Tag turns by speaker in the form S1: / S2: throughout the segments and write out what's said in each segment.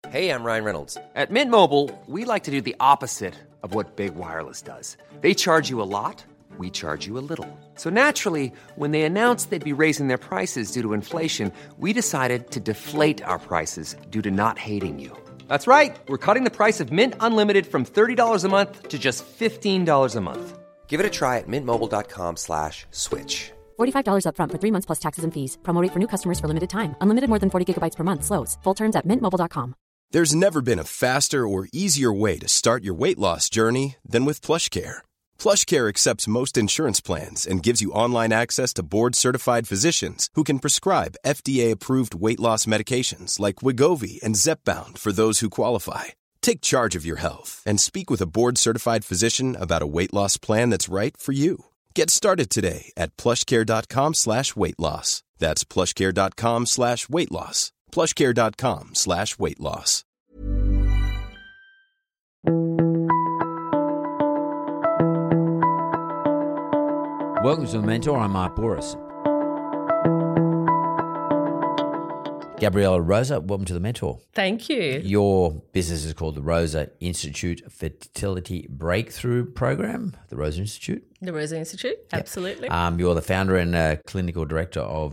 S1: Hey, I'm Ryan Reynolds. At Mint Mobile, we like to do the opposite of what Big Wireless does. They charge you a lot, we charge you a little. So naturally, when they announced they'd be raising their prices due to inflation, we decided to deflate our prices due to not hating you. That's right. We're cutting the price of Mint Unlimited from $30 a month to just $15 a month. Give it a try at mintmobile.com/switch.
S2: $45 up front for 3 months plus taxes and fees. Promo rate for new customers for limited time. Unlimited more than 40 gigabytes per month. Slows full terms at mintmobile.com.
S3: There's never been a faster or easier way to start your weight loss journey than with PlushCare. PlushCare accepts most insurance plans and gives you online access to board-certified physicians who can prescribe FDA-approved weight loss medications like Wegovy and Zepbound for those who qualify. Take charge of your health and speak with a board-certified physician about a weight loss plan that's right for you. Get started today at plushcare.com/weight loss. That's plushcare.com/weight loss. plushcare.com/weight loss.
S4: Welcome to The Mentor. I'm Mark Bouris. Gabriella Rosa, welcome to The Mentor.
S5: Thank you.
S4: Your business is called the Rosa Institute Fertility Breakthrough Program, the Rosa Institute.
S5: The Rosa Institute, absolutely.
S4: You're the founder and clinical director of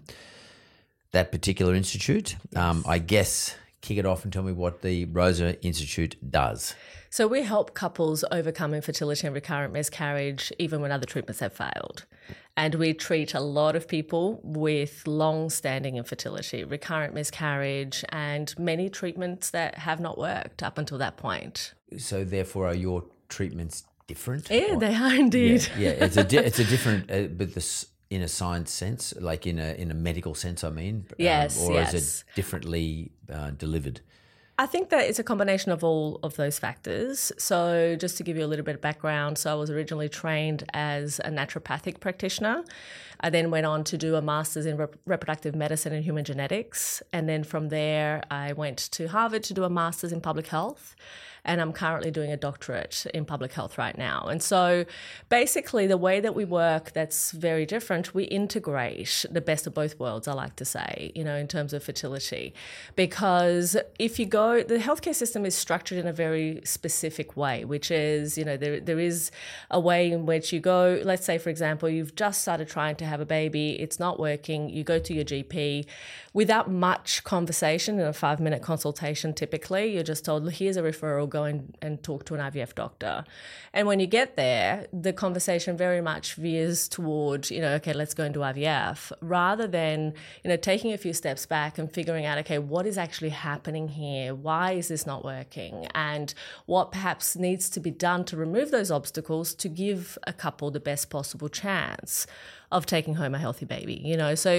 S4: that particular institute.
S5: Yes.
S4: I guess, kick it off and tell me what the Rosa Institute does.
S5: So we help couples overcome infertility and recurrent miscarriage even when other treatments have failed. And we treat a lot of people with long-standing infertility, recurrent miscarriage, and many treatments that have not worked up until that point.
S4: So therefore, are your treatments different?
S5: Yeah,
S4: Or-
S5: they are indeed.
S4: Yeah, it's a different, but this in a science sense, like in a medical sense, I mean.
S5: Yes,
S4: or
S5: yes.
S4: is it differently delivered?
S5: I think that it's a combination of all of those factors. So just to give you a little bit of background, so I was originally trained as a naturopathic practitioner. I then went on to do a master's in reproductive medicine and human genetics. And then from there, I went to Harvard to do a master's in public health. And I'm currently doing a doctorate in public health right now. And so basically the way that we work that's very different, we integrate the best of both worlds, I like to say, in terms of fertility. Because if you go, the healthcare system is structured in a very specific way, which is, there is a way in which you go, let's say, for example, you've just started trying to have a baby, it's not working, you go to your GP without much conversation in a 5-minute consultation typically, you're just told, here's a referral, go and talk to an IVF doctor. And when you get there, the conversation very much veers toward, okay, let's go and do IVF, rather than, taking a few steps back and figuring out, okay, what is actually happening here? Why is this not working? And what perhaps needs to be done to remove those obstacles to give a couple the best possible chance of taking home a healthy baby, So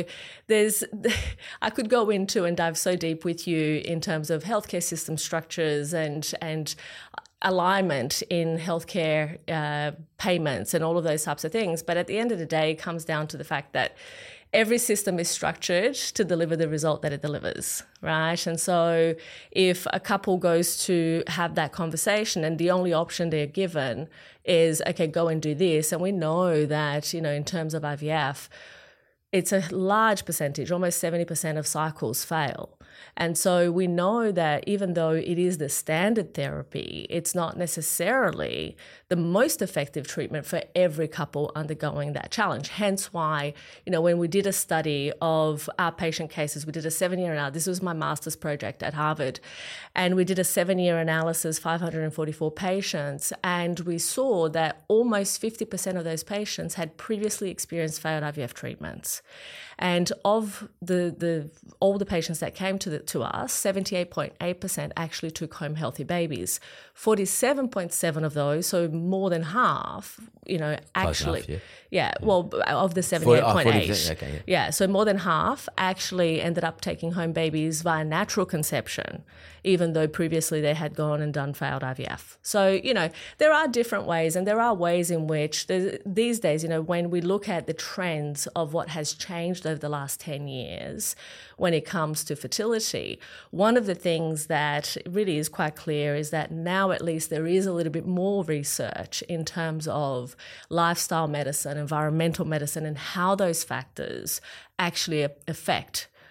S5: I could go into and dive so deep with you in terms of healthcare system structures and alignment in healthcare payments and all of those types of things. But at the end of the day, it comes down to the fact that every system is structured to deliver the result that it delivers, right? And so if a couple goes to have that conversation and the only option they're given is, okay, go and do this, and we know that, in terms of IVF, it's a large percentage, almost 70% of cycles fail. And so we know that even though it is the standard therapy, it's not necessarily the most effective treatment for every couple undergoing that challenge. Hence why, when we did a study of our patient cases, we did a 7-year analysis. This was my master's project at Harvard. And we did a 7-year analysis, 544 patients. And we saw that almost 50% of those patients had previously experienced failed IVF treatments. And of all the patients that came to us, 78.8% actually took home healthy babies. 47.7 of those, so more than half, actually,
S4: enough,
S5: of the 78.8.
S4: Okay,
S5: yeah, so more than half actually ended up taking home babies via natural conception, even though previously they had gone and done failed IVF. So, there are different ways, and there are ways in which these days, when we look at the trends of what has changed over the last 10 years when it comes to fertility, one of the things that really is quite clear is that now at least there is a little bit more research in terms of lifestyle medicine, environmental medicine, and how those factors actually affect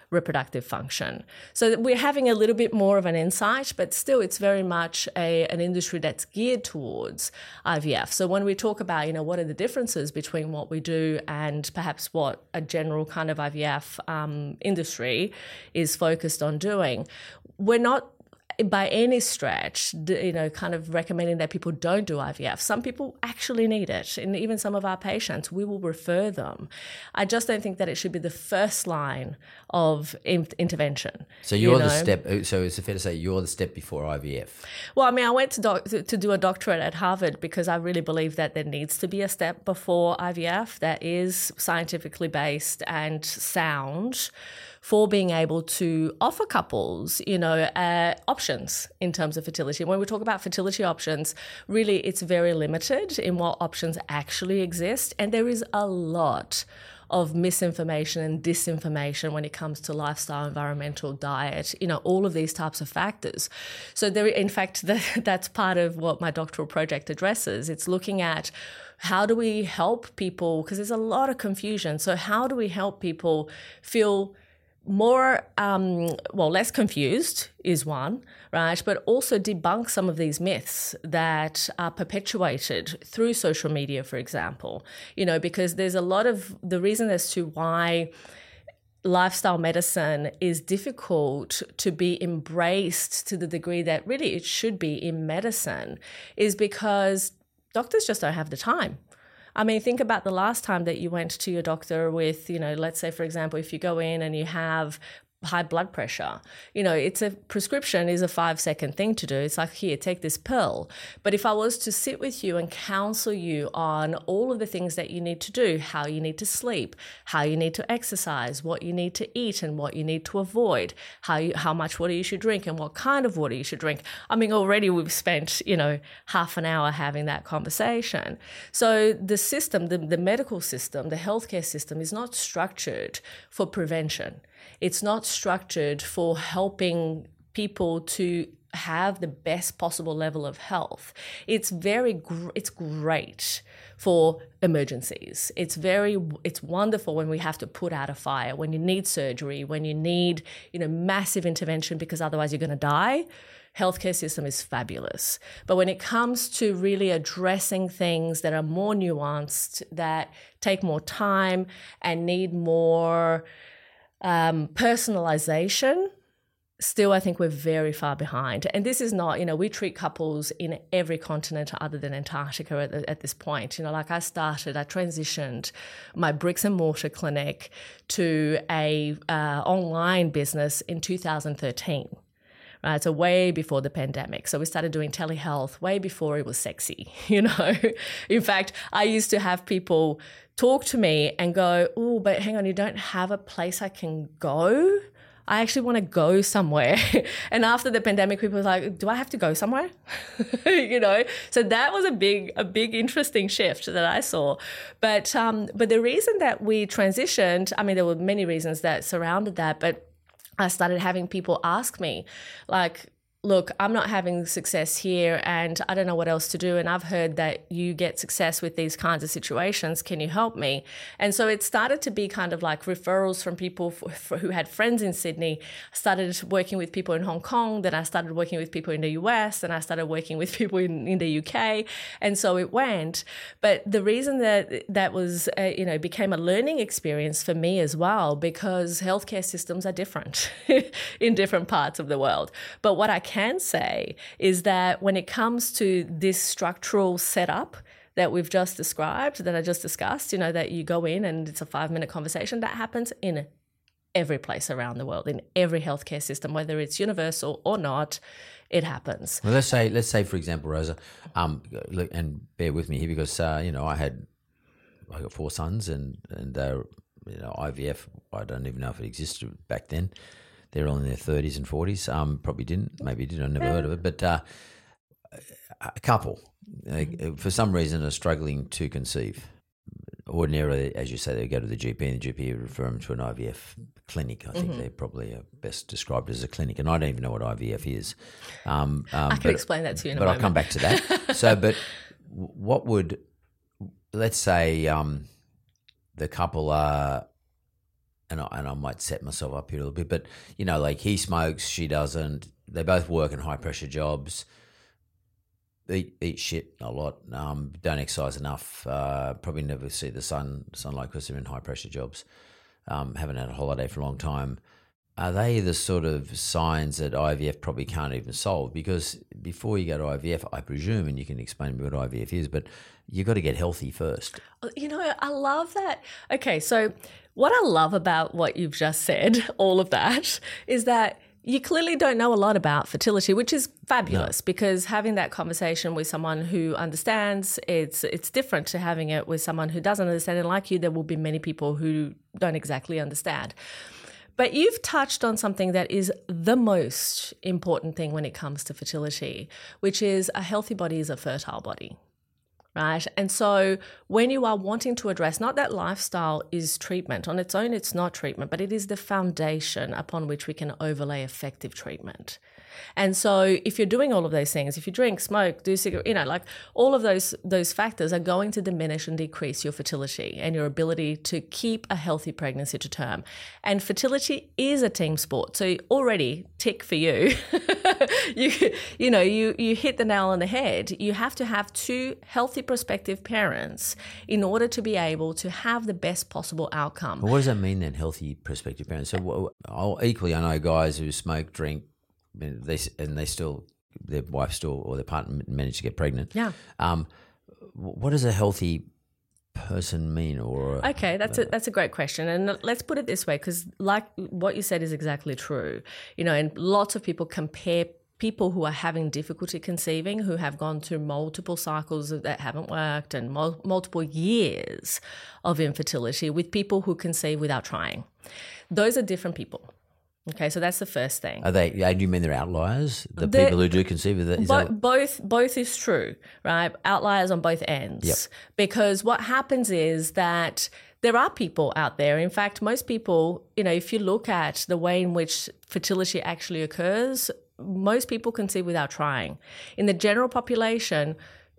S5: reproductive function. So we're having a little bit more of an insight, but still it's very much an industry that's geared towards IVF. So when we talk about, what are the differences between what we do and perhaps what a general kind of IVF industry is focused on doing, we're not by any stretch, kind of recommending that people don't do IVF. Some people actually need it, and even some of our patients, we will refer them. I just don't think that it should be the first line of intervention.
S4: So you're the step. So is it fair to say you're the step before IVF?
S5: Well, I mean, I went to do a doctorate at Harvard because I really believe that there needs to be a step before IVF that is scientifically based and sound for being able to offer couples, options in terms of fertility. When we talk about fertility options, really it's very limited in what options actually exist. And there is a lot of misinformation and disinformation when it comes to lifestyle, environmental, diet, all of these types of factors. So in fact, that's part of what my doctoral project addresses. It's looking at how do we help people, because there's a lot of confusion. So how do we help people feel more, less confused is one, right? But also debunk some of these myths that are perpetuated through social media, for example, because there's a lot of the reason as to why lifestyle medicine is difficult to be embraced to the degree that really it should be in medicine is because doctors just don't have the time. I mean, think about the last time that you went to your doctor with, let's say, for example, if you go in and you have high blood pressure, it's a prescription is a 5-second thing to do. It's like, here, take this pill. But if I was to sit with you and counsel you on all of the things that you need to do, how you need to sleep, how you need to exercise, what you need to eat and what you need to avoid, how much water you should drink and what kind of water you should drink. I mean, already we've spent, half an hour having that conversation. So the system, the medical system, the healthcare system is not structured for prevention. It's not structured for helping people to have the best possible level of health. It's great for emergencies. It's wonderful when we have to put out a fire, when you need surgery, when you need, massive intervention because otherwise you're going to die. Healthcare system is fabulous. But when it comes to really addressing things that are more nuanced, that take more time and need more personalization, still I think we're very far behind. And this is not, we treat couples in every continent other than Antarctica at this point. I transitioned my bricks and mortar clinic to a online business in 2013. Right, so way before the pandemic. So we started doing telehealth way before it was sexy, In fact, I used to have people talk to me and go, oh, but hang on, you don't have a place I can go? I actually want to go somewhere. And after the pandemic, people were like, do I have to go somewhere? So that was a big, interesting shift that I saw. But the reason that we transitioned, I mean, there were many reasons that surrounded that, but I started having people ask me, like, look, I'm not having success here and I don't know what else to do. And I've heard that you get success with these kinds of situations. Can you help me? And so it started to be kind of like referrals from people who had friends in Sydney. I started working with people in Hong Kong. Then I started working with people in the US. And I started working with people in the UK. And so it went. But the reason that was, became a learning experience for me as well, because healthcare systems are different in different parts of the world. But what I can say is that when it comes to this structural setup that we've just described, that I just discussed, that you go in and it's a 5-minute conversation, that happens in every place around the world, in every healthcare system, whether it's universal or not, it happens.
S4: Well, let's say for example, Rosa, and bear with me here because I got 4 sons and IVF, I don't even know if it existed back then. They're all in their 30s and 40s. Probably didn't. Maybe did. I never heard of it. But a couple, for some reason, are struggling to conceive. Ordinarily, as you say, they go to the GP and the GP would refer them to an IVF clinic. I think they're probably best described as a clinic. And I don't even know what IVF is.
S5: I can explain that to you in a moment.
S4: But I'll come back to that. So, but what would, let's say the couple are and I might set myself up here a little bit, but, you know, like he smokes, she doesn't. They both work in high-pressure jobs, eat shit a lot, don't exercise enough, probably never see the sunlight because they're in high-pressure jobs, haven't had a holiday for a long time. Are they the sort of signs that IVF probably can't even solve? Because before you go to IVF, I presume, and you can explain to me what IVF is, but you've got to get healthy first.
S5: You know, I love that. Okay, so what I love about what you've just said, all of that, is that you clearly don't know a lot about fertility, which is fabulous because having that conversation with someone who understands, it's different to having it with someone who doesn't understand. And like you, there will be many people who don't exactly understand. But you've touched on something that is the most important thing when it comes to fertility, which is a healthy body is a fertile body, right? And so when you are wanting to address, not that lifestyle is treatment. On its own, it's not treatment, but it is the foundation upon which we can overlay effective treatment. And so if you're doing all of those things, if you drink, smoke, do cigarette, you know, like all of those factors are going to diminish and decrease your fertility and your ability to keep a healthy pregnancy to term. And fertility is a team sport. So already tick for you. you hit the nail on the head. You have to have two healthy prospective parents in order to be able to have the best possible outcome.
S4: Well, what does that mean then, healthy prospective parents? So I know guys who smoke, drink, their wife still or their partner managed to get pregnant.
S5: Yeah.
S4: What does a healthy person mean?
S5: Okay, that's a great question, and let's put it this way, because like what you said is exactly true. You know, and lots of people compare people who are having difficulty conceiving, who have gone through multiple cycles that haven't worked and multiple years of infertility, with people who conceive without trying. Those are different people. Okay, so that's the first thing.
S4: Are they? Do you mean they're outliers? The people who do conceive of that?
S5: Both is true, right? Outliers on both ends.
S4: Yep.
S5: Because what happens is that there are people out there. In fact, most people, you know, if you look at the way in which fertility actually occurs, most people conceive without trying. In the general population,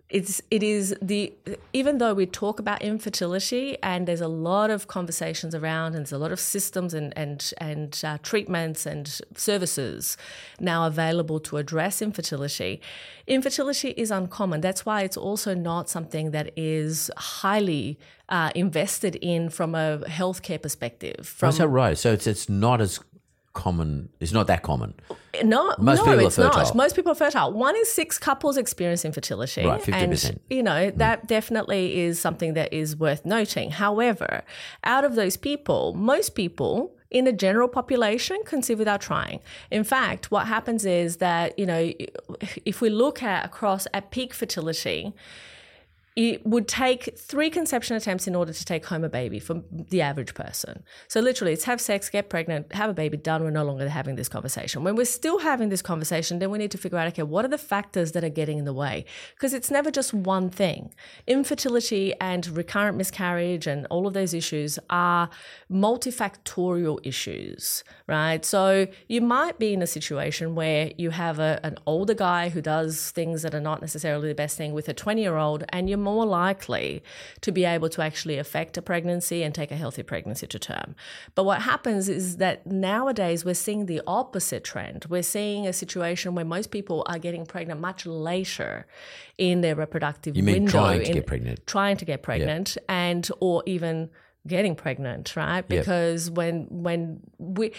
S5: even though we talk about infertility and there's a lot of conversations around and there's a lot of systems and treatments and services now available to address infertility, infertility is uncommon. That's why it's also not something that is highly invested in from a healthcare perspective.
S4: Is that right? So it's not as common. It's not that common.
S5: Most
S4: people are fertile.
S5: Not. Most people are fertile. 1 in 6 couples experience infertility.
S4: Right, 50%.
S5: And, you know, that definitely is something that is worth noting. However, out of those people, most people in the general population conceive without trying. In fact, what happens is that, you know, if we look at peak fertility, it would take 3 conception attempts in order to take home a baby for the average person. So literally, it's have sex, get pregnant, have a baby, done. We're no longer having this conversation. When we're still having this conversation, then we need to figure out, okay, what are the factors that are getting in the way? Because it's never just one thing. Infertility and recurrent miscarriage and all of those issues are multifactorial issues, right? So you might be in a situation where you have an older guy who does things that are not necessarily the best thing with a 20-year-old, and you're more likely to be able to actually affect a pregnancy and take a healthy pregnancy to term. But what happens is that nowadays we're seeing the opposite trend. We're seeing a situation where most people are getting pregnant much later in their reproductive window.
S4: You mean trying to get pregnant?
S5: Trying to get pregnant, and or even getting pregnant, right? Because when we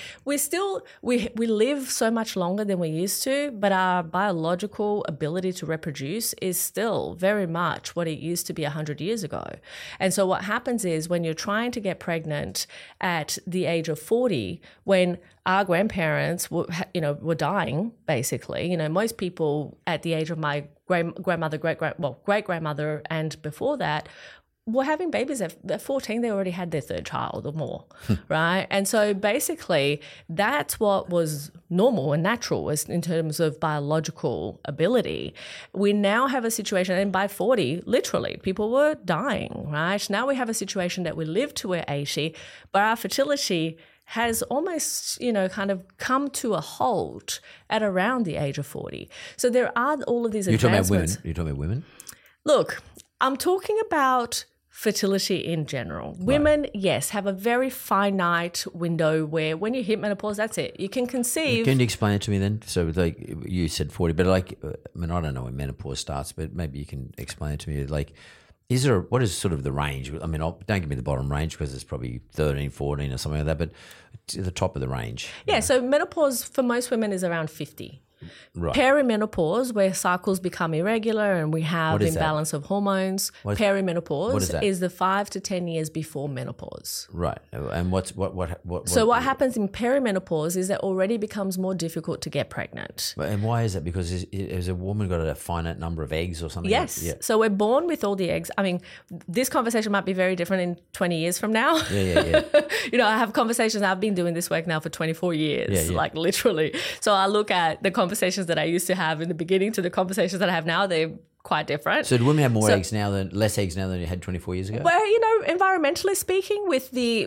S5: live so much longer than we used to, but our biological ability to reproduce is still very much what it used to be 100 years ago. And so what happens is when you're trying to get pregnant at the age of 40, when our grandparents were dying, basically, most people at the age of my great-grandmother and before that were having babies at 14. They already had their 3rd child or more, right? And so basically that's what was normal and natural in terms of biological ability. We now have a situation, and by 40, literally, people were dying, right? Now we have a situation that we live to we're 80, but our fertility has almost, kind of come to a halt at around the age of 40. So there are all of these advancements.
S4: You're talking about women?
S5: Look, I'm talking about fertility in general. Women, yes, have a very finite window where when you hit menopause, that's it. You can conceive.
S4: Can you explain it to me then? So, like you said 40, but like, I mean, I don't know when menopause starts, but maybe you can explain it to me. Like, what is sort of the range? I mean, don't give me the bottom range because it's probably 13, 14 or something like that, but to the top of the range.
S5: Yeah, so menopause for most women is around 50.
S4: Right.
S5: Perimenopause, where cycles become irregular and we have
S4: is that?
S5: imbalance of hormones.
S4: What
S5: Perimenopause
S4: is that?
S5: is the 5 to 10 years before menopause.
S4: Right. And what
S5: happens in perimenopause is that already becomes more difficult to get pregnant.
S4: And why is that? Because has a woman got a finite number of eggs or something?
S5: Yes.
S4: Yeah.
S5: So we're born with all the eggs. I mean, this conversation might be very different in 20 years from now.
S4: Yeah.
S5: You know, I have conversations. I've been doing this work now for 24 years, like literally. So I look at the conversations that I used to have in the beginning to the conversations that I have now. They're quite different.
S4: So do women have less eggs now than you had 24 years ago?
S5: Well, you know, environmentally speaking, with the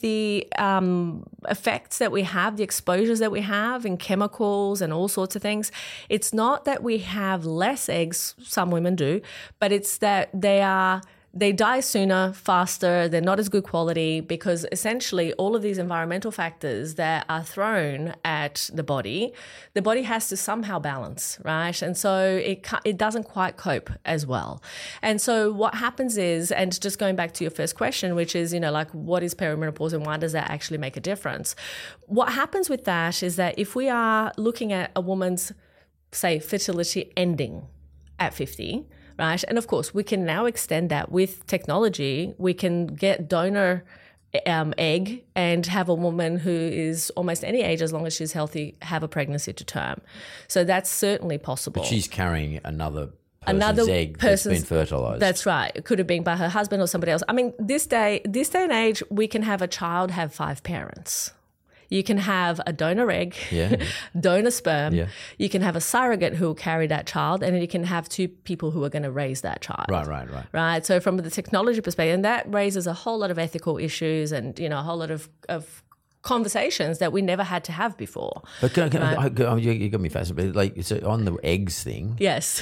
S5: effects that we have, the exposures that we have in chemicals and all sorts of things, it's not that we have less eggs, some women do, but it's that they die sooner, faster, they're not as good quality because essentially all of these environmental factors that are thrown at the body has to somehow balance, right? And so it doesn't quite cope as well. And so what happens is, and just going back to your first question, which is, you know, like what is perimenopause and why does that actually make a difference? What happens with that is that if we are looking at a woman's, say, fertility ending at 50, right? And of course, we can now extend that with technology. We can get donor egg and have a woman who is almost any age, as long as she's healthy, have a pregnancy to term. So that's certainly possible.
S4: But she's carrying another person's egg that's been fertilized.
S5: That's right. It could have been by her husband or somebody else. I mean, this day and age, we can have a child have 5 parents. You can have a donor egg, donor sperm. Yeah. You can have a surrogate who will carry that child, and then you can have 2 people who are going to raise that child. Right. So from the technology perspective, and that raises a whole lot of ethical issues and, you know, a whole lot of conversations that we never had to have before.
S4: But you got me fascinated. Like, so on the eggs thing.
S5: Yes.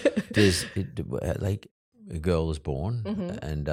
S4: Like a girl is born and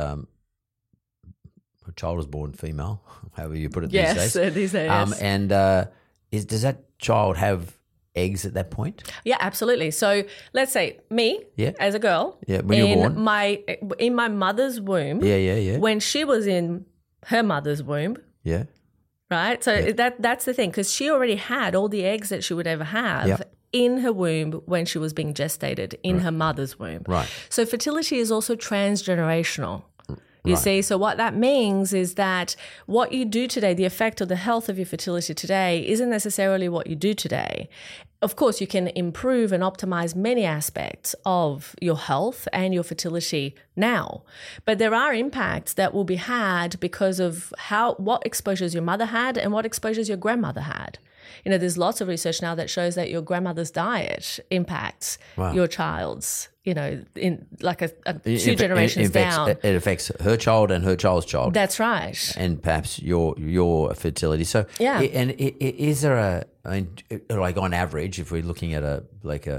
S4: a child is born female, however you put it these days.
S5: Yes, these days.
S4: And does that child have eggs at that point?
S5: Yeah, absolutely. So let's say me as a girl,
S4: when you're born,
S5: in my mother's womb, when she was in her mother's womb, right. So that's the thing, because she already had all the eggs that she would ever have. In her womb when she was being gestated in her mother's womb.
S4: Right.
S5: So fertility is also transgenerational. You see, so what that means is that what you do today, the effect of the health of your fertility today isn't necessarily what you do today. Of course, you can improve and optimize many aspects of your health and your fertility now, but there are impacts that will be had because of what exposures your mother had and what exposures your grandmother had. You know, there's lots of research now that shows that your grandmother's diet impacts your child's, you know, in like a 2 generations down.
S4: It affects her child and her child's child.
S5: That's right.
S4: And perhaps your fertility. So, is there like on average, if we're looking at an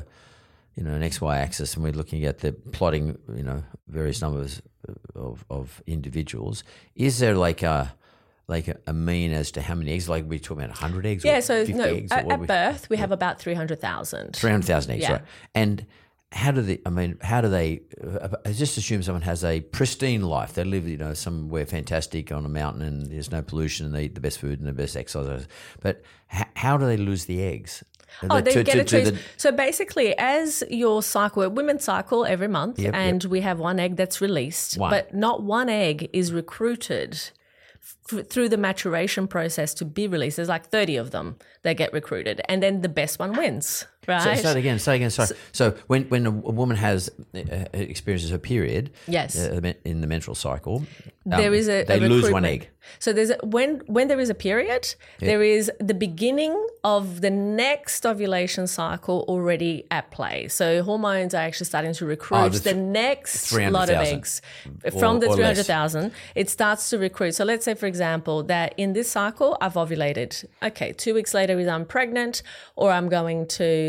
S4: XY axis and we're looking at the plotting, you know, various numbers of individuals, is there like a mean as to how many eggs? Like we're talking about 100 eggs?
S5: Yeah,
S4: or
S5: so
S4: 50
S5: no,
S4: eggs,
S5: at birth we have about 300,000.
S4: 300,000 eggs,
S5: Yeah.
S4: right. And how do they just assume someone has a pristine life. They live, you know, somewhere fantastic on a mountain and there's no pollution and they eat the best food and the best exercise. But how do they lose the eggs?
S5: They get a choice. So basically, as your cycle, women cycle every month, and we have 1 egg that's released, but not 1 egg is recruited through the maturation process to be released. There's like 30 of them that get recruited, and then the best one wins, right?
S4: Say it again. Sorry. So when a woman experiences her period,
S5: yes,
S4: in the menstrual cycle,
S5: there is
S4: they lose 1 egg.
S5: So there's when there is a period, there is the beginning of the next ovulation cycle already at play. So hormones are actually starting to recruit the next lot of eggs from the 300,000. It starts to recruit. So let's say, for example, that in this cycle I've ovulated. Okay, 2 weeks later, either I'm pregnant or I'm going to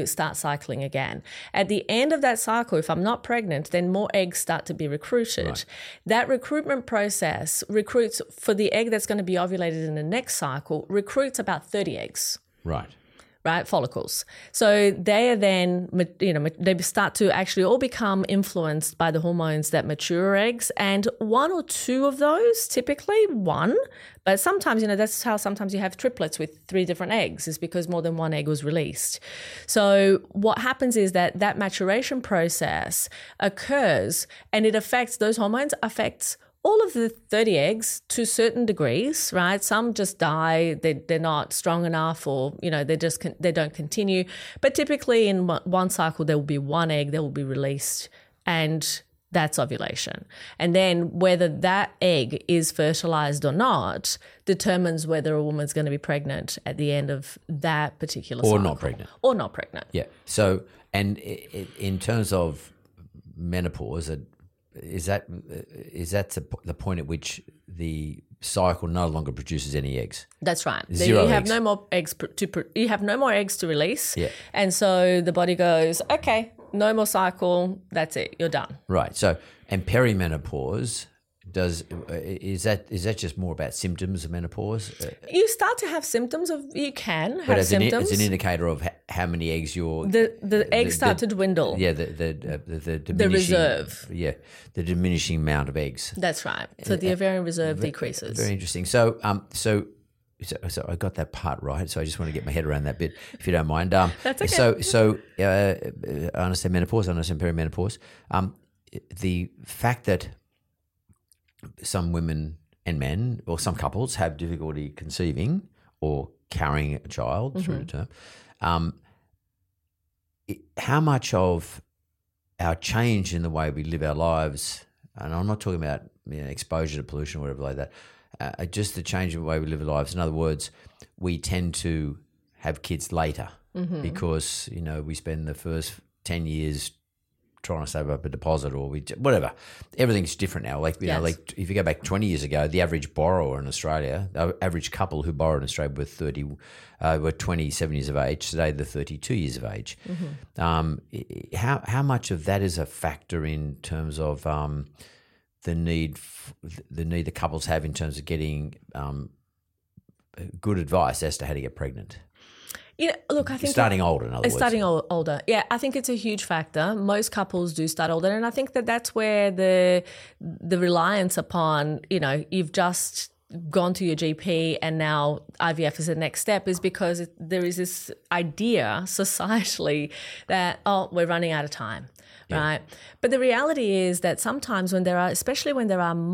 S5: to start cycling again. At the end of that cycle, if I'm not pregnant, then more eggs start to be recruited. Right. That recruitment process recruits for the egg that's going to be ovulated in the next cycle, recruits about 30 eggs. Right, follicles. So they are then, they start to actually all become influenced by the hormones that mature eggs, and one or two of those, typically one, but sometimes, that's how sometimes you have triplets with 3 different eggs, is because more than one egg was released. So what happens is that maturation process occurs, and it affects, those hormones affects all of the 30 eggs to certain degrees, right? Some just die, they're not strong enough, or, they don't continue. But typically in one cycle, there will be one egg that will be released, and that's ovulation. And then whether that egg is fertilized or not determines whether a woman's going to be pregnant at the end of that particular cycle. Or not pregnant.
S4: Yeah. So, and in terms of menopause, is that the point at which the cycle no longer produces any eggs?
S5: That's right.
S4: Zero
S5: you have
S4: eggs.
S5: no more eggs you have no more eggs to release.
S4: Yeah.
S5: And so the body goes, okay, no more cycle, that's it, you're done.
S4: Right. So, and perimenopause, is that just more about symptoms of menopause?
S5: You start to have symptoms of, you can have
S4: but
S5: symptoms.
S4: as an indicator of how many eggs you're...
S5: The eggs start to dwindle.
S4: Yeah, the diminishing...
S5: The reserve.
S4: Yeah, the diminishing amount of eggs.
S5: That's right. So the ovarian reserve decreases.
S4: Very interesting. So I got that part right. So I just want to get my head around that bit, if you don't mind.
S5: That's okay.
S4: So I understand menopause. I understand perimenopause. The fact that some women and men, or some couples, have difficulty conceiving or carrying a child through the term. How much of our change in the way we live our lives, and I'm not talking about exposure to pollution or whatever like that, just the change in the way we live our lives. In other words, we tend to have kids later because we spend the first 10 years trying to save up a deposit, or whatever. Everything's different now. Like if you go back 20 years ago, the average borrower in Australia, the average couple who borrowed in Australia were 27 years of age. Today they're 32 years of age. How much of that is a factor in terms of the need the couples have in terms of getting good advice as to how to get pregnant?
S5: Look, I think
S4: starting older, in other words.
S5: Starting older. Yeah, I think it's a huge factor. Most couples do start older, and I think that's where the reliance upon, you've just gone to your GP and now IVF is the next step, is because there is this idea societally that, we're running out of time. Yeah. Right. But the reality is that sometimes especially when there are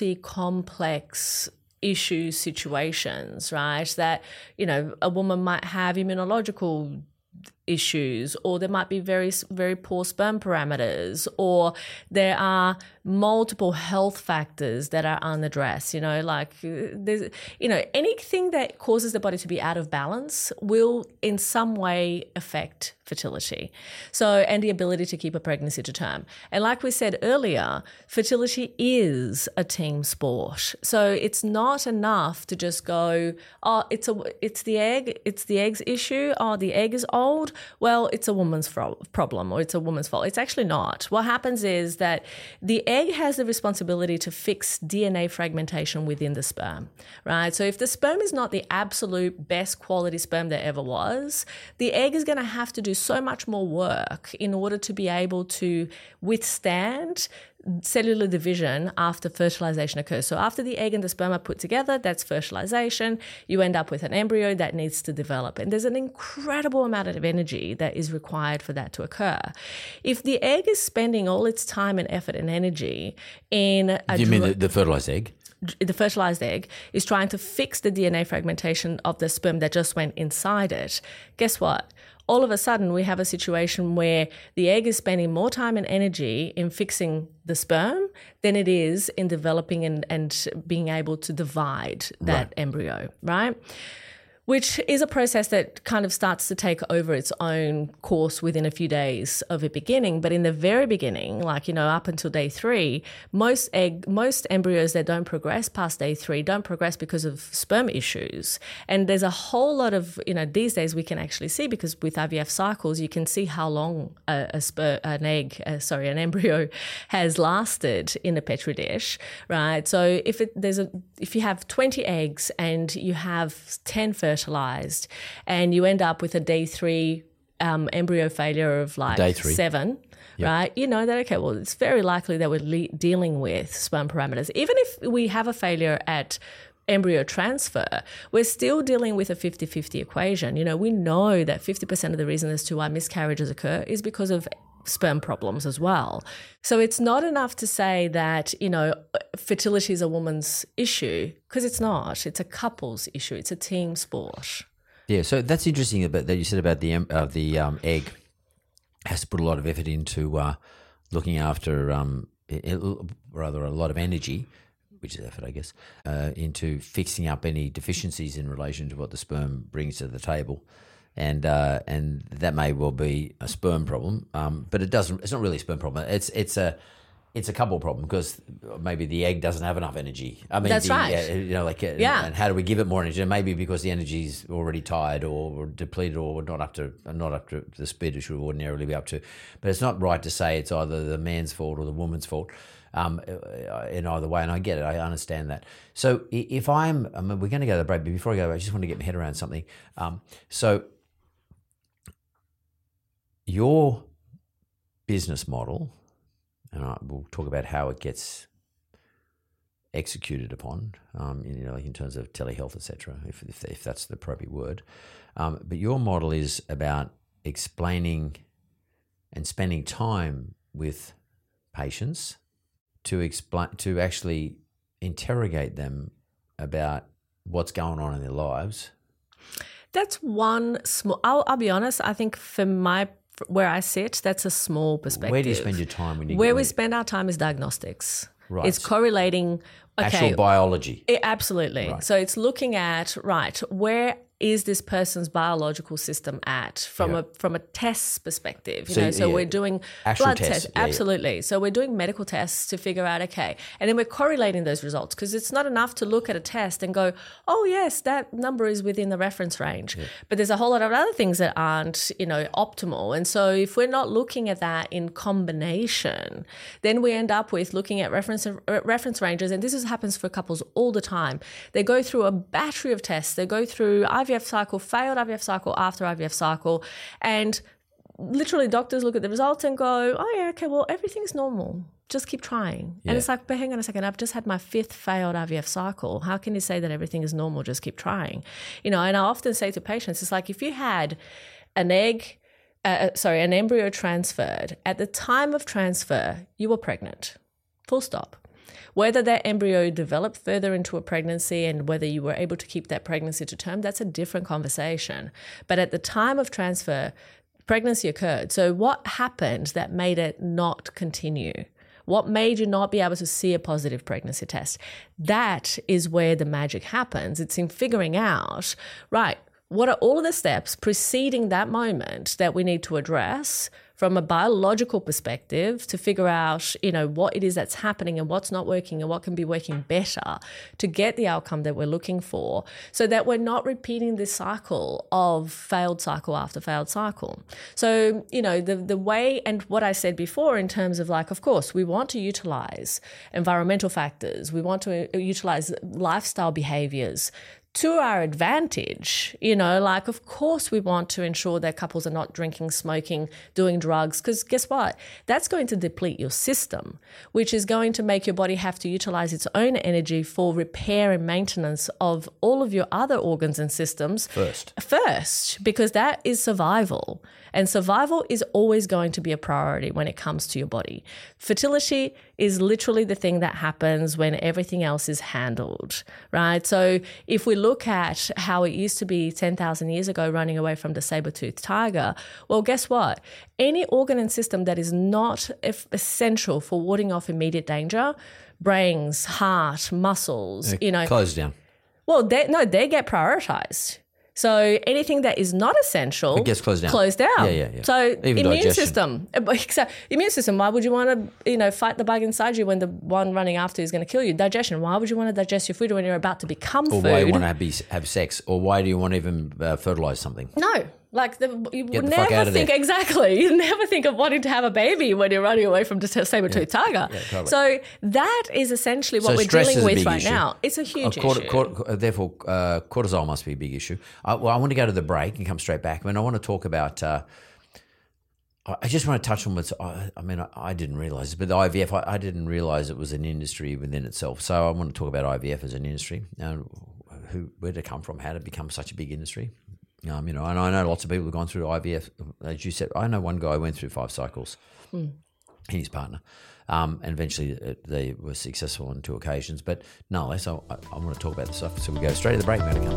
S5: multi-complex issues, situations, right, that, a woman might have immunological issues, or there might be very, very poor sperm parameters, or there are multiple health factors that are unaddressed, there's, anything that causes the body to be out of balance will in some way affect fertility. So, and the ability to keep a pregnancy to term. And like we said earlier, fertility is a team sport. So it's not enough to just go, it's the egg's issue. The egg is old. Well, it's a woman's problem, or it's a woman's fault. It's actually not. What happens is that the egg has the responsibility to fix DNA fragmentation within the sperm, right? So if the sperm is not the absolute best quality sperm there ever was, the egg is going to have to do so much more work in order to be able to withstand cellular division after fertilization occurs. So after the egg and the sperm are put together, that's fertilization. You end up with an embryo that needs to develop. And there's an incredible amount of energy that is required for that to occur. If the egg is spending all its time and effort and energy in
S4: you mean the fertilized egg?
S5: The fertilized egg is trying to fix the DNA fragmentation of the sperm that just went inside it. Guess what? All of a sudden, we have a situation where the egg is spending more time and energy in fixing the sperm than it is in developing and being able to divide that embryo, right? Which is a process that kind of starts to take over its own course within a few days of it beginning. But in the very beginning, like, up until day 3, most embryos that don't progress past day 3 don't progress because of sperm issues. And there's a whole lot of, these days we can actually see, because with IVF cycles, you can see how long an embryo has lasted in a Petri dish, right? So if you have 20 eggs and you have 10 fertilized, and you end up with a day 3 embryo failure of like
S4: day 3.
S5: 7,
S4: yep.
S5: Right? You know that, okay, well, it's very likely that we're dealing with sperm parameters. Even if we have a failure at embryo transfer, we're still dealing with a 50-50 equation. We know that 50% of the reason as to why miscarriages occur is because of sperm problems as well. So it's not enough to say that, fertility is a woman's issue, because it's not. It's a couple's issue. It's a team sport.
S4: Yeah, so that's interesting that you said about the egg has to put a lot of effort into looking after, rather a lot of energy, which is effort, I guess, into fixing up any deficiencies in relation to what the sperm brings to the table. And that may well be a sperm problem, but it doesn't. It's not really a sperm problem. It's a couple problem, because maybe the egg doesn't have enough energy. I mean,
S5: that's right.
S4: And how do we give it more energy? And maybe because the energy's already tired or depleted or not up to the speed it should ordinarily be up to. But it's not right to say it's either the man's fault or the woman's fault. In either way, and I get it, I understand that. So if we're going to go to the break, but before I go, I just want to get my head around something. So your business model, and we'll talk about how it gets executed upon, in terms of telehealth, etc., if that's the appropriate word. But your model is about explaining and spending time with patients to actually interrogate them about what's going on in their lives.
S5: That's one small. I'll be honest. I think where I sit, that's a small perspective.
S4: Where do you spend your time
S5: Where we spend our time is diagnostics.
S4: Right.
S5: It's correlating. Okay,
S4: actual biology.
S5: Absolutely.
S4: Right.
S5: So it's looking at, where is this person's biological system at from a test perspective? So we're doing
S4: actual
S5: blood
S4: tests.
S5: tests. Absolutely. So we're doing medical tests to figure out, okay, and then we're correlating those results, because it's not enough to look at a test and go, oh yes, that number is within the reference range. Yeah. But there's a whole lot of other things that aren't, optimal. And so if we're not looking at that in combination, then we end up with looking at reference ranges. And this happens for couples all the time. They go through a battery of tests. They go through IVF cycle, failed IVF cycle, after IVF cycle, and literally doctors look at the results and go, oh yeah, okay, well, everything's normal. Just keep trying. Yeah. And it's like, but hang on a second, I've just had my 5th failed IVF cycle. How can you say that everything is normal? Just keep trying. And I often say to patients, it's like, if you had an embryo transferred, at the time of transfer, you were pregnant. Full stop. Whether that embryo developed further into a pregnancy and whether you were able to keep that pregnancy to term, that's a different conversation. But at the time of transfer, pregnancy occurred. So what happened that made it not continue? What made you not be able to see a positive pregnancy test? That is where the magic happens. It's in figuring out, what are all of the steps preceding that moment that we need to address from a biological perspective to figure out, what it is that's happening and what's not working and what can be working better to get the outcome that we're looking for, so that we're not repeating this cycle of failed cycle after failed cycle. So, the way, and what I said before in terms of of course, we want to utilize environmental factors. We want to utilize lifestyle behaviors to our advantage. Of course we want to ensure that couples are not drinking, smoking, doing drugs, because guess what? That's going to deplete your system, which is going to make your body have to utilize its own energy for repair and maintenance of all of your other organs and systems first, because that is survival. And survival is always going to be a priority when it comes to your body. Fertility is literally the thing that happens when everything else is handled, right? So if we look at how it used to be 10,000 years ago running away from the saber-toothed tiger, well, guess what? Any organ and system that is not essential for warding off immediate danger, brains, heart, muscles,
S4: close down.
S5: Well, they get prioritized. So anything that is not essential
S4: It gets closed down. Yeah.
S5: So
S4: Even
S5: immune
S4: digestion.
S5: system, why would you want to, fight the bug inside you when the one running after is going to kill you? Digestion, why would you want to digest your food when you're about to become
S4: Or
S5: food?
S4: why do you want to have sex? Or why do you want to even fertilize something?
S5: No. Like you
S4: Get
S5: would
S4: the fuck out
S5: never
S4: of
S5: think
S4: there.
S5: exactly. You never think of wanting to have a baby when you're running away from the saber-toothed tiger.
S4: totally.
S5: So that is essentially what
S4: So
S5: we're
S4: stress
S5: dealing
S4: is a
S5: with
S4: big
S5: right
S4: issue.
S5: now. It's a huge issue.
S4: Therefore, cortisol must be a big issue. I want to go to the break and come straight back. I mean, I want to talk about. I just want to touch on what's. I didn't realize it, but the IVF. I didn't realize it was an industry within itself. So I want to talk about IVF as an industry. Where did it come from? How did it become such a big industry? And I know lots of people have gone through IVF. As you said, I know one guy went through 5 cycles. He and his partner. And eventually they were successful on 2 occasions. But nonetheless, I want to talk about this stuff. So we go straight to the break. We're going to come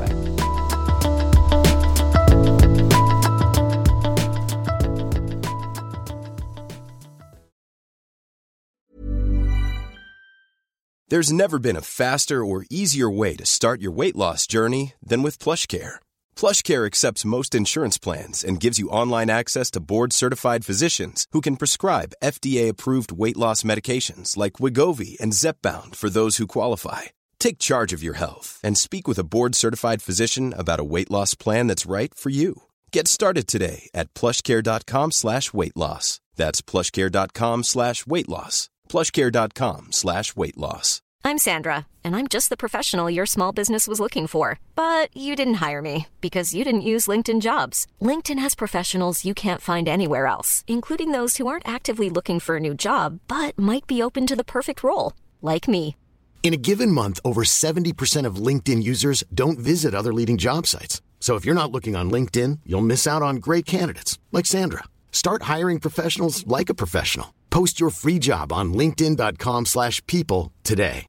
S4: back.
S3: There's never been a faster or easier way to start your weight loss journey than with PlushCare. PlushCare accepts most insurance plans and gives you online access to board-certified physicians who can prescribe FDA-approved weight loss medications like Wegovy and Zepbound for those who qualify. Take charge of your health and speak with a board-certified physician about a weight loss plan that's right for you. Get started today at plushcare.com/weight-loss. That's plushcare.com/weight-loss. plushcare.com/weight-loss.
S6: I'm Sandra, and I'm just the professional your small business was looking for. But you didn't hire me because you didn't use LinkedIn Jobs. LinkedIn has professionals you can't find anywhere else, including those who aren't actively looking for a new job, but might be open to the perfect role, like me.
S7: In a given month, over 70% of LinkedIn users don't visit other leading job sites. So if you're not looking on LinkedIn, you'll miss out on great candidates like Sandra. Start hiring professionals like a professional. Post your free job on linkedin.com/people today.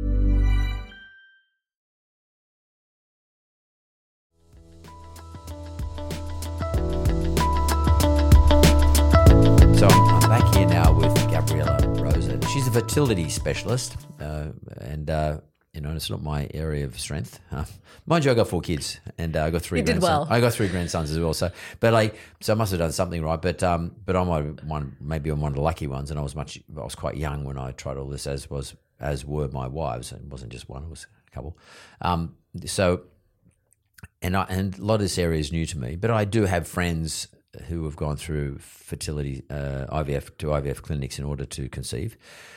S4: So I'm back here now with Gabriella Rosa. She's a fertility specialist, and it's not my area of strength. Mind you, I got 4 kids, and I got 3
S5: You did
S4: grandsons.
S5: well.
S4: I got 3 grandsons as well. So I must have done something right. But I'm maybe I'm one of the lucky ones, and I was quite young when I tried all this, as were my wives. It wasn't just one; it was a couple. And a lot of this area is new to me, but I do have friends who have gone through fertility IVF clinics in order to conceive.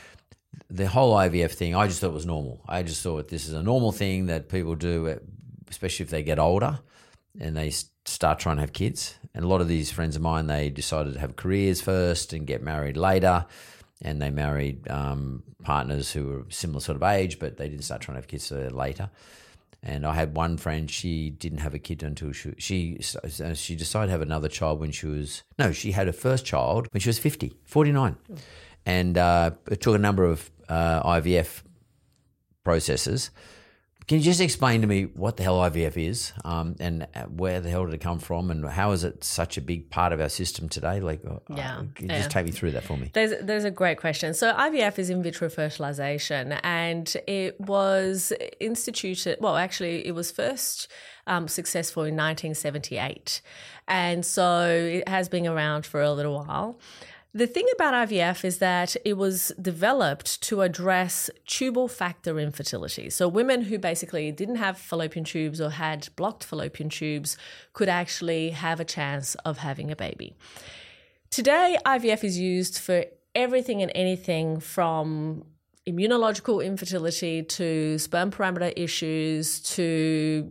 S4: The whole IVF thing, I just thought it was normal. I just thought this is a normal thing that people do, especially if they get older and they start trying to have kids. And a lot of these friends of mine, they decided to have careers first and get married later. And they married partners who were similar sort of age, but they didn't start trying to have kids later. And I had one friend, she didn't have a kid until she decided to have another child when she had her first child when she was 49. And it took a number of IVF processes. Can you just explain to me what the hell IVF is and where the hell did it come from and how is it such a big part of our system today? Can you just take me through that for me?
S5: There's a great question. So IVF is in vitro fertilization, and it was instituted, it was first successful in 1978. And so it has been around for a little while. The thing about IVF is that it was developed to address tubal factor infertility. So women who basically didn't have fallopian tubes or had blocked fallopian tubes could actually have a chance of having a baby. Today, IVF is used for everything and anything from immunological infertility to sperm parameter issues to,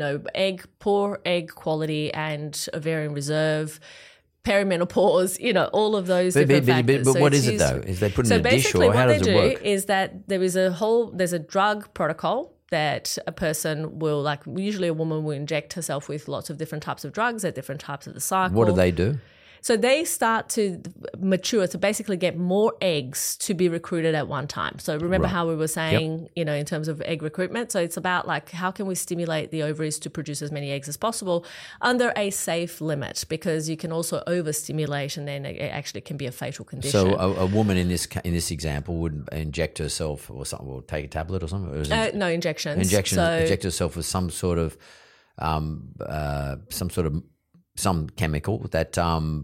S5: poor egg quality and ovarian reserve, perimenopause, all of those different factors.
S4: But what is it though? Is they put it in a dish or how does it work? So basically what they do is that there's a drug protocol that a person will, usually a woman will inject herself with lots of different types of drugs at different types of the cycle. What do they do?
S5: So they start to mature to basically get more eggs to be recruited at one time. So remember how we were saying, in terms of egg recruitment? So it's about how can we stimulate the ovaries to produce as many eggs as possible under a safe limit, because you can also overstimulate and then it actually can be a fatal condition.
S4: So a woman in this example would inject herself or something, or take a tablet or something? Or
S5: no, injections.
S4: Inject herself with some sort of some chemical that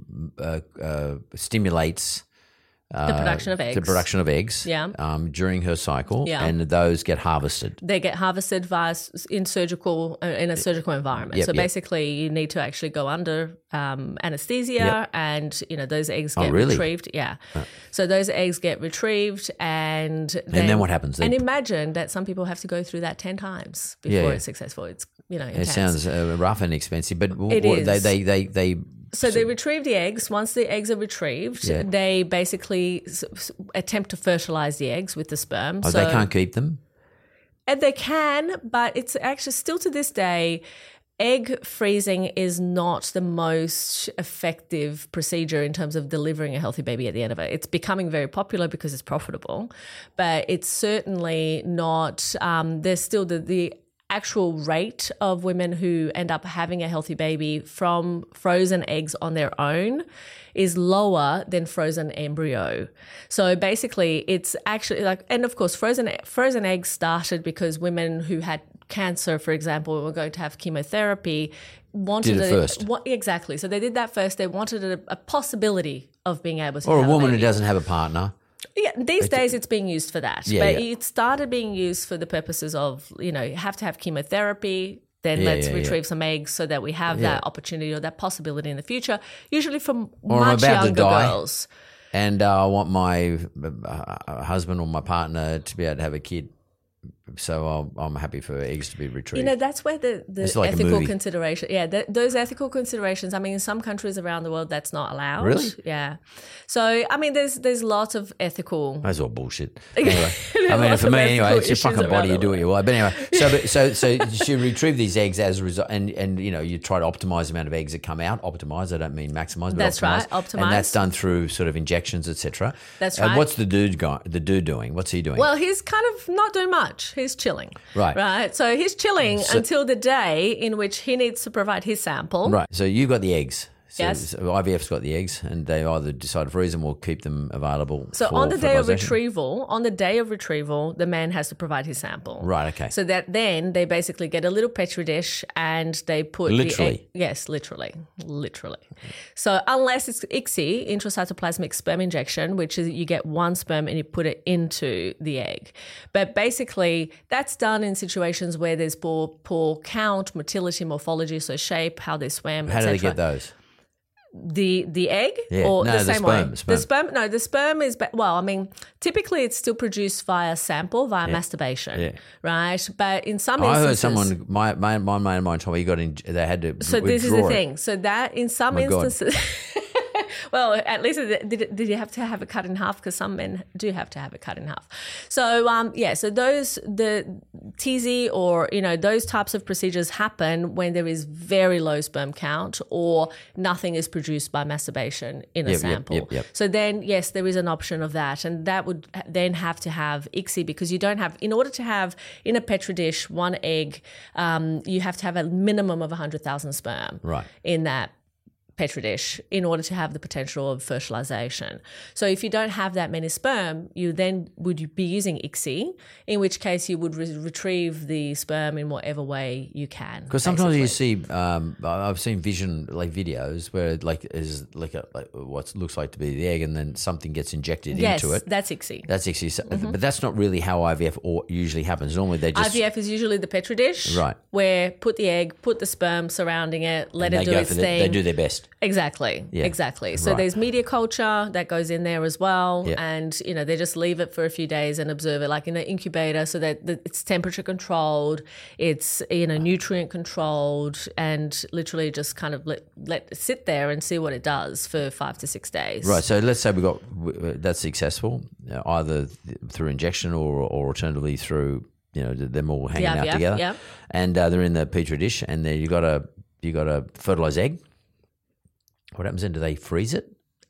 S4: stimulates
S5: the production of eggs.
S4: The production of eggs.
S5: Yeah.
S4: During her cycle,
S5: Yeah.
S4: and those get harvested.
S5: They get harvested in a surgical environment.
S4: Yep,
S5: so
S4: yep.
S5: basically, you need to actually go under anesthesia, and those eggs get
S4: really?
S5: retrieved. Yeah. So those eggs get retrieved, and
S4: then what happens?
S5: And imagine that some people have to go through that 10 times before it's successful. It's
S4: It
S5: intense.
S4: sounds rough and expensive, but
S5: It is.
S4: they
S5: So they retrieve the eggs. Once the eggs are retrieved, they basically attempt to fertilize the eggs with the sperm.
S4: they can't keep them.
S5: And they can, but it's actually still to this day, egg freezing is not the most effective procedure in terms of delivering a healthy baby at the end of it. It's becoming very popular because it's profitable, but it's certainly not, there's still the actual rate of women who end up having a healthy baby from frozen eggs on their own is lower than frozen embryo. So basically it's actually and of course frozen eggs started because women who had cancer, for example, were going to have chemotherapy, wanted
S4: Did it first.
S5: Exactly. So they did that first. They wanted a possibility of being able to
S4: Or
S5: have
S4: a woman
S5: baby.
S4: who doesn't have a partner.
S5: Yeah, these days it's being used for that.
S4: Yeah,
S5: but
S4: yeah.
S5: it started being used for the purposes of, you have to have chemotherapy, then let's retrieve some eggs so that we have that opportunity or that possibility in the future, usually from
S4: Or I'm
S5: much
S4: about to
S5: younger
S4: die.
S5: girls.
S4: And I want my husband or my partner to be able to have a kid. So I'm happy for eggs to be retrieved.
S5: That's where the
S4: It's like a
S5: ethical
S4: movie.
S5: consideration. Yeah, those ethical considerations. I mean, in some countries around the world, that's not allowed.
S4: Really?
S5: Yeah. So I mean, there's lots of ethical.
S4: That's all bullshit. Anyway,
S5: Lots
S4: for
S5: of
S4: me, anyway,
S5: ethical
S4: it's your
S5: issues
S4: fucking body.
S5: around
S4: You
S5: the
S4: do what you want. But anyway, so you retrieve these eggs as a result, and you try to optimize the amount of eggs that come out. Optimize. I don't mean maximize. But
S5: That's
S4: optimize.
S5: right, optimize.
S4: And that's done through sort of injections, etc.
S5: That's
S4: And
S5: right.
S4: what's the dude doing? What's he doing?
S5: Well, he's kind of not doing much. He's chilling.
S4: Right.
S5: Right. So he's chilling until the day in which he needs to provide his sample.
S4: Right. So you've got the eggs. So,
S5: Yes.
S4: so IVF's got the eggs, and they either decide to freeze them or keep them available.
S5: So
S4: for
S5: on the day of
S4: fertilisation.
S5: retrieval, the man has to provide his sample.
S4: Right, okay.
S5: So that then they basically get a little petri dish and they put
S4: Literally?
S5: the egg. Yes, literally. So unless it's ICSI, intracytoplasmic sperm injection, which is you get one sperm and you put it into the egg. But basically that's done in situations where there's poor count, motility, morphology, so shape, how they swim,
S4: How do they get those?
S5: The egg
S4: Yeah.
S5: or
S4: No,
S5: the
S4: the
S5: same
S4: sperm,
S5: way?
S4: sperm.
S5: The sperm is, typically it's still produced via sample, via masturbation, right? But in some
S4: I heard
S5: instances...
S4: someone, my man of mine told me they had to
S5: So this is the
S4: withdraw it.
S5: thing. So that in some
S4: My God.
S5: instances... Well, at least did you have to have it cut in half? Because some men do have to have it cut in half. So so the TZ or those types of procedures happen when there is very low sperm count or nothing is produced by masturbation in a sample.
S4: Yep.
S5: So then yes, there is an option of that, and that would then have to have ICSI because you don't have, in order to have in a petri dish one egg, you have to have a minimum of 100,000 sperm in that petri dish in order to have the potential of fertilization. So if you don't have that many sperm, you then would be using ICSI, in which case you would retrieve the sperm in whatever way you can.
S4: Because sometimes
S5: basically.
S4: you see, I've seen videos where is like what looks like to be the egg, and then something gets injected into it.
S5: That's ICSI.
S4: That's actually, but that's not really how IVF usually happens. Normally they just
S5: IVF is usually the petri dish,
S4: Right.
S5: where put the egg, put the sperm surrounding it, let
S4: and
S5: it
S4: they
S5: do
S4: go
S5: its
S4: for
S5: thing.
S4: they do their best.
S5: Exactly.
S4: Yeah.
S5: Exactly. So
S4: Right.
S5: there's media culture that goes in there as well.
S4: Yeah.
S5: And, they just leave it for a few days and observe it like in an incubator so that it's temperature controlled, it's, nutrient controlled, and literally just kind of let it sit there and see what it does for 5 to 6 days.
S4: Right. So let's say that's successful, either through injection or alternatively through them all hanging out
S5: IVF,
S4: together,
S5: yeah.
S4: and they're in the petri dish, and then you got a fertilized egg. What happens then? Do they freeze it?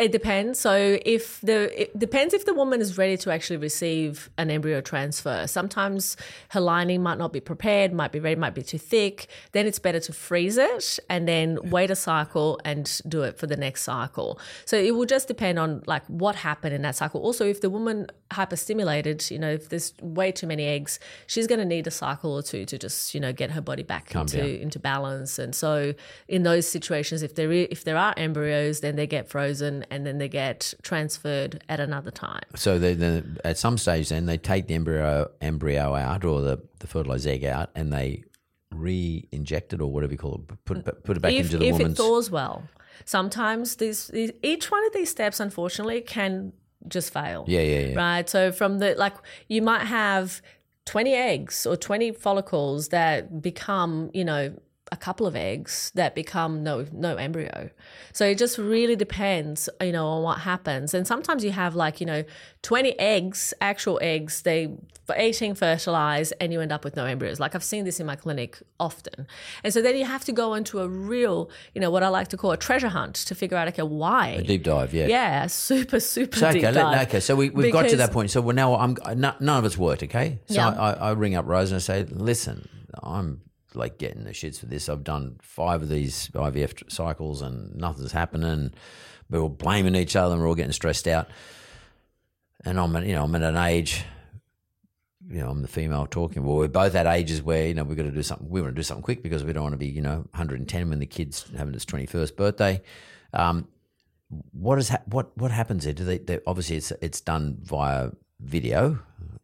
S5: It depends. So it depends if the woman is ready to actually receive an embryo transfer. Sometimes her lining might not be prepared, might be ready, might be too thick. Then it's better to freeze it and then wait a cycle and do it for the next cycle. So it will just depend on like what happened in that cycle. Also, if the woman hyperstimulated, if there's way too many eggs, she's going to need a cycle or two to just, get her body back into balance. And so in those situations, if there are embryos, then they get frozen and then they get transferred at another time.
S4: So they at some stage then they take the embryo out or the fertilized egg out and they re-inject it or whatever you call it, put it back into the woman's...
S5: If it thaws well. Sometimes each one of these steps, unfortunately, can just fail.
S4: Yeah.
S5: Right? So you might have 20 eggs or 20 follicles that become, a couple of eggs that become no embryo. So it just really depends, on what happens. And sometimes you have 20 eggs, actual eggs, 18 fertilize and you end up with no embryos. Like I've seen this in my clinic often. And so then you have to go into a real, what I like to call a treasure hunt to figure out, okay, why?
S4: A deep dive, yeah.
S5: Yeah, super deep dive.
S4: Okay, so we've got to that point. So now none of it's worked, okay? So I ring up Rose and I say, listen, I'm like getting the shits for this. I've done 5 of these IVF cycles and nothing's happening. We're all blaming each other and we're all getting stressed out. And I'm at an age, I'm the female talking. Well, we're both at ages where, we've got to do something. We want to do something quick because we don't want to be, 110 when the kid's having his 21st birthday. What happens there? Do they obviously it's done via video.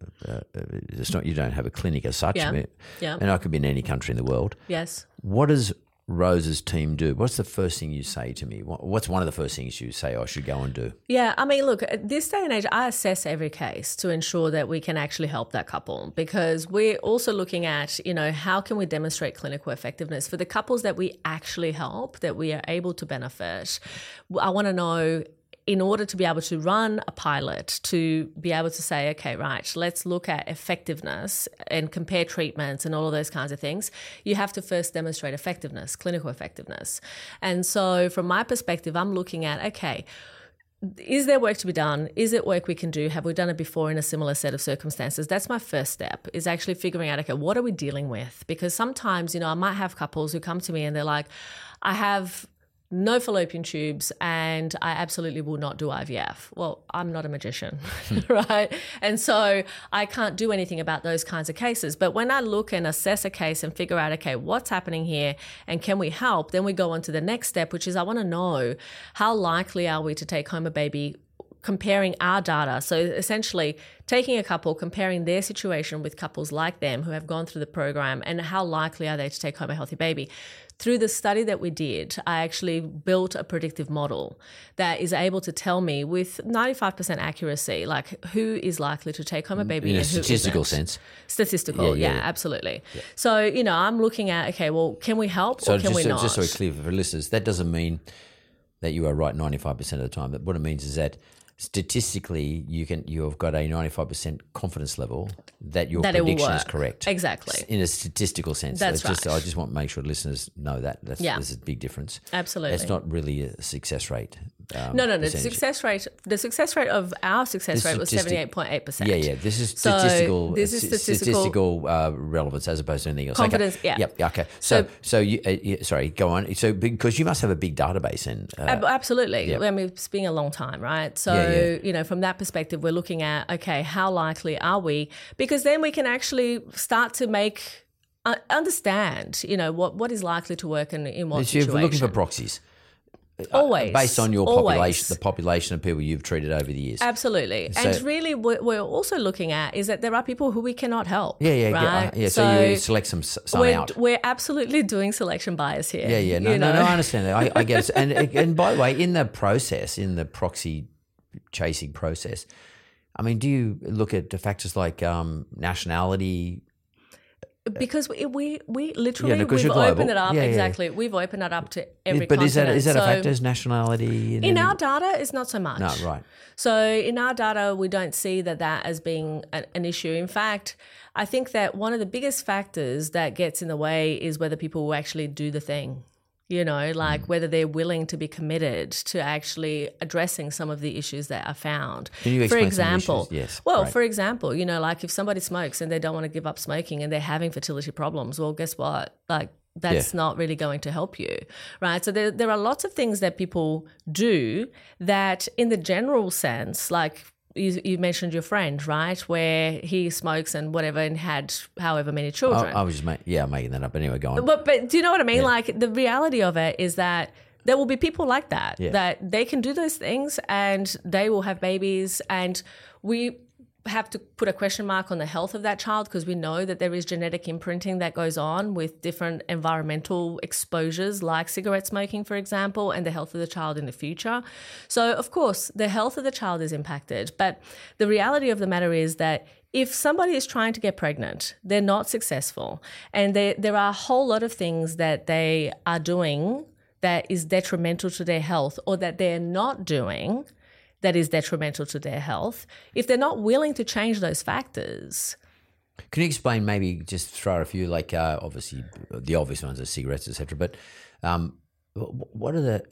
S4: It's not, you don't have a clinic as such.
S5: Yeah.
S4: And I could be in any country in the world.
S5: Yes.
S4: What does Rose's team do? What's the first thing you say to me? What's one of the first things you say I should go and do?
S5: Yeah, I mean, look, at this day and age, I assess every case to ensure that we can actually help that couple because we're also looking at, how can we demonstrate clinical effectiveness for the couples that we actually help, that we are able to benefit. I want to know, in order to be able to run a pilot, to be able to say, okay, right, let's look at effectiveness and compare treatments and all of those kinds of things, you have to first demonstrate effectiveness, clinical effectiveness. And so from my perspective, I'm looking at, okay, is there work to be done? Is it work we can do? Have we done it before in a similar set of circumstances? That's my first step, is actually figuring out, okay, what are we dealing with? Because sometimes, I might have couples who come to me and they're like, I have no fallopian tubes and I absolutely will not do IVF. Well, I'm not a magician, right? And so I can't do anything about those kinds of cases. But when I look and assess a case and figure out, okay, what's happening here and can we help? Then we go on to the next step, which is I want to know how likely are we to take home a baby, comparing our data. So essentially taking a couple, comparing their situation with couples like them who have gone through the program and how likely are they to take home a healthy baby. Through the study that we did, I actually built a predictive model that is able to tell me with 95% accuracy, like who is likely to take home a baby
S4: in a
S5: and who
S4: statistical
S5: isn't.
S4: sense.
S5: Statistical, yeah, absolutely. Yeah. So, I'm looking at, okay, well, can we help or can we not?
S4: Just so we're clear for listeners, that doesn't mean that you are right 95% of the time. But what it means is that statistically, you've got a 95% confidence level that your prediction is correct.
S5: Exactly.
S4: In a statistical sense.
S5: That's right.
S4: I just want to make sure listeners know that. There's a big difference.
S5: Absolutely.
S4: It's not really a success rate.
S5: No. The success rate of our success rate was 78.8%.
S4: Yeah. This is statistical.
S5: This is statistical
S4: relevance as opposed to anything else.
S5: Confidence.
S4: Okay.
S5: Yeah.
S4: Yep. Okay. So you, sorry, go on. So because you must have a big database and
S5: absolutely.
S4: Yep.
S5: I mean, it's been a long time, right? So from that perspective, we're looking at, okay, how likely are we? Because then we can actually start to understand, what is likely to work in what situation.
S4: You're looking for proxies.
S5: Always.
S4: Based on your population, the population of people you've treated over the years.
S5: Absolutely.
S4: So,
S5: and really what we're also looking at is that there are people who we cannot help.
S4: Yeah.
S5: Right?
S4: So you select some out.
S5: We're absolutely doing selection bias here.
S4: Yeah. No, I understand that. I guess. And by the way, in the proxy chasing process, I mean, do you look at the factors like nationality?
S5: Because we literally we've opened it up exactly. We've opened it up to every
S4: but
S5: continent.
S4: Is that a factor? Is nationality
S5: in our data? It's not so much.
S4: No, right.
S5: So in our data, we don't see that as being an issue. In fact, I think that one of the biggest factors that gets in the way is whether people will actually do the thing. you know, like whether they're willing to be committed to actually addressing some of the issues that are found.
S4: Can you explain
S5: for example,
S4: some issues? Yes.
S5: Well,
S4: great.
S5: for example, you know, like if somebody smokes and they don't want to give up smoking and they're having fertility problems, well, guess what? Like that's not really going to help you, right? So there are lots of things that people do that in the general sense, like you mentioned your friend, right, where he smokes and whatever and had however many children.
S4: I was just making that up. Anyway, go on.
S5: But do you know what I mean? Like the reality of it is that there will be people like that, that they can do those things and they will have babies, and we have to put a question mark on the health of that child because we know that there is genetic imprinting that goes on with different environmental exposures like cigarette smoking, for example, and the health of the child in the future. So, of course, the health of the child is impacted. But the reality of the matter is that if somebody is trying to get pregnant, they're not successful, and there are a whole lot of things that they are doing that is detrimental to their health, or that they're not doing that is detrimental to their health. If they're not willing to change those factors.
S4: Can you explain, maybe just throw out a few, like obviously the obvious ones are cigarettes, etc. But what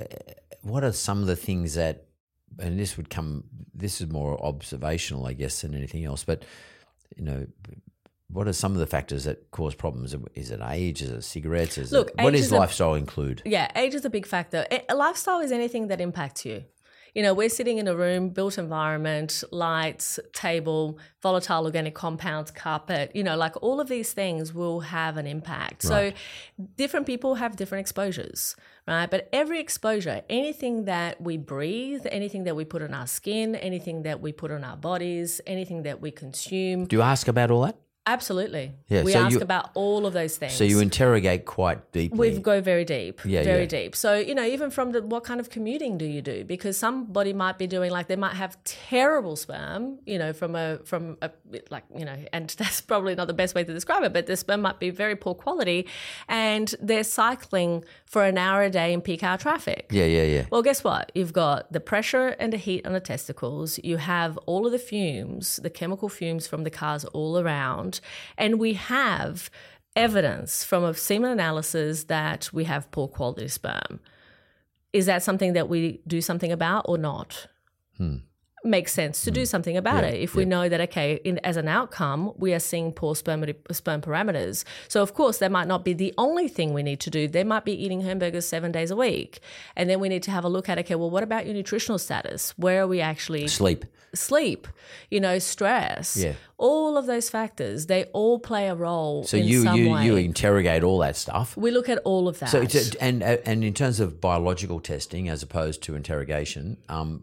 S4: are some of the things that, and this is more observational, I guess, than anything else, but, you know, what are some of the factors that cause problems? Is it age? Is it cigarettes? What does lifestyle include?
S5: Yeah, age is a big factor. Lifestyle is anything that impacts you. You know, we're sitting in a room, built environment, lights, table, volatile organic compounds, carpet, you know, like all of these things will have an impact.
S4: Right.
S5: So different people have different exposures, right? But every exposure, anything that we breathe, anything that we put on our skin, anything that we put on our bodies, anything that we consume.
S4: Do you ask about all that?
S5: Absolutely.
S4: Yeah,
S5: we ask about all of those things.
S4: So you interrogate quite deeply.
S5: We go very deep,
S4: very
S5: deep. So, you know, even from what kind of commuting do you do? Because somebody might be doing, like, they might have terrible sperm, you know, from a like, you know, and that's probably not the best way to describe it, but the sperm might be very poor quality, and they're cycling for an hour a day in peak hour traffic.
S4: Yeah.
S5: Well, guess what? You've got the pressure and the heat on the testicles. You have all of the fumes, the chemical fumes from the cars all around. And we have evidence from a semen analysis that we have poor quality sperm. Is that something that we do something about or not? Makes sense to do something about it if we know that, okay, as an outcome, we are seeing poor sperm parameters. So, of course, that might not be the only thing we need to do. They might be eating hamburgers 7 days a week. And then we need to have a look at, okay, well, what about your nutritional status? Where are we actually... Sleep, you know, stress, all of those factors, they all play a role in some way.
S4: You interrogate all that stuff.
S5: We look at all of that.
S4: So and in terms of biological testing as opposed to interrogation,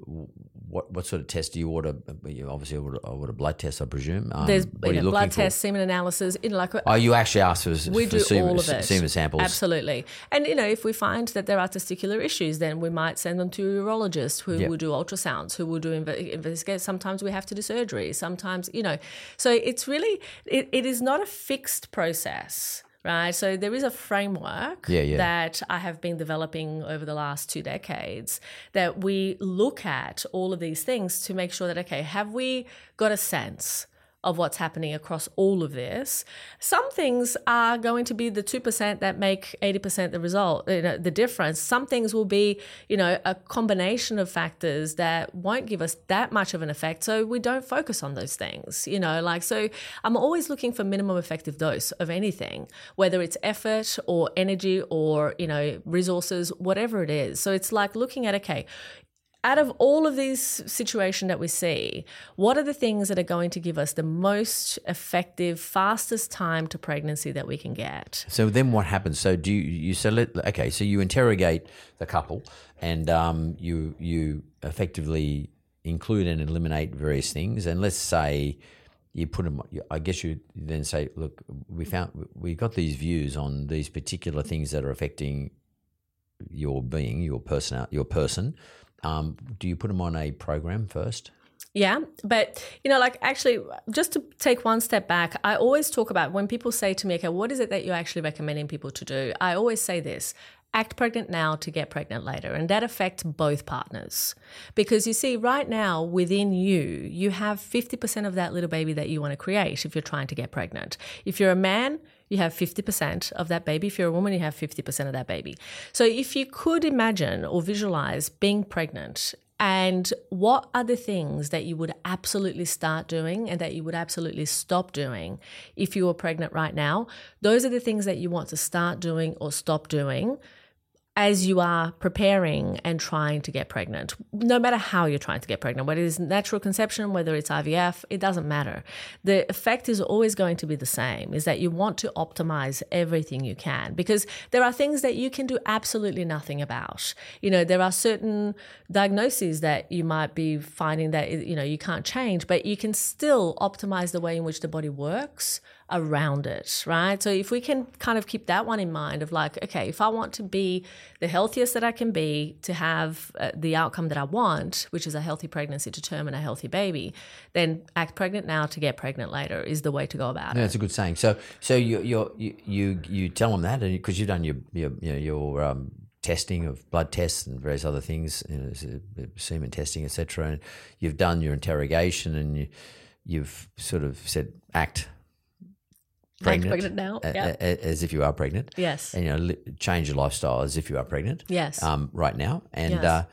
S4: what sort of test do you order? You obviously order blood tests, I presume.
S5: There's blood tests, semen analysis.
S4: You actually ask for
S5: we do all of it.
S4: Semen samples.
S5: Absolutely. And, you know, if we find that there are testicular issues, then we might send them to a urologist who will do ultrasounds, who will do investigate. Sometimes we have to do surgery. Sometimes, you know. So it's really, it is not a fixed process. Right, so there is a framework that I have been developing over the last 2 decades that we look at all of these things to make sure that, okay, have we got a sense of what's happening across all of this? Some things are going to be the 2% that make 80% the result, you know, the difference. Some things will be, you know, a combination of factors that won't give us that much of an effect, so we don't focus on those things, you know, like, so I'm always looking for minimum effective dose of anything, whether it's effort or energy or, you know, resources, whatever it is. So it's like looking at, okay, out of all of these situations that we see, what are the things that are going to give us the most effective, fastest time to pregnancy that we can get?
S4: So then what happens? So so you interrogate the couple and you effectively include and eliminate various things. And let's say you put them, I guess you then say, look, we got these views on these particular things that are affecting your being, your person. Do you put them on a program first?
S5: Yeah, but, you know, like, actually, just to take one step back, I always talk about when people say to me, okay, what is it that you're actually recommending people to do? I always say this: act pregnant now to get pregnant later. And that affects both partners. Because you see, right now within you have 50% of that little baby that you want to create if you're trying to get pregnant. If you're a man, you have 50% of that baby. If you're a woman, you have 50% of that baby. So if you could imagine or visualize being pregnant, and what are the things that you would absolutely start doing and that you would absolutely stop doing if you were pregnant right now? Those are the things that you want to start doing or stop doing as you are preparing and trying to get pregnant, no matter how you're trying to get pregnant, whether it's natural conception, whether it's IVF, it doesn't matter. The effect is always going to be the same, is that you want to optimize everything you can, because there are things that you can do absolutely nothing about. There are certain diagnoses that you might be finding that, you can't change, but you can still optimize the way in which the body works around it, right? So if we can kind of keep that one in mind of like, okay, if I want to be the healthiest that I can be to have the outcome that I want, which is a healthy pregnancy to term and a healthy baby, then act pregnant now to get pregnant later is the way to go about it.
S4: That's a good saying. So you tell them that, because you've done your testing of blood tests and various other things, semen testing, etc., and you've done your interrogation and you've sort of said act pregnant
S5: now,
S4: as if you are pregnant.
S5: Yes.
S4: And change your lifestyle as if you are pregnant.
S5: Yes.
S4: Right now, and
S5: yes.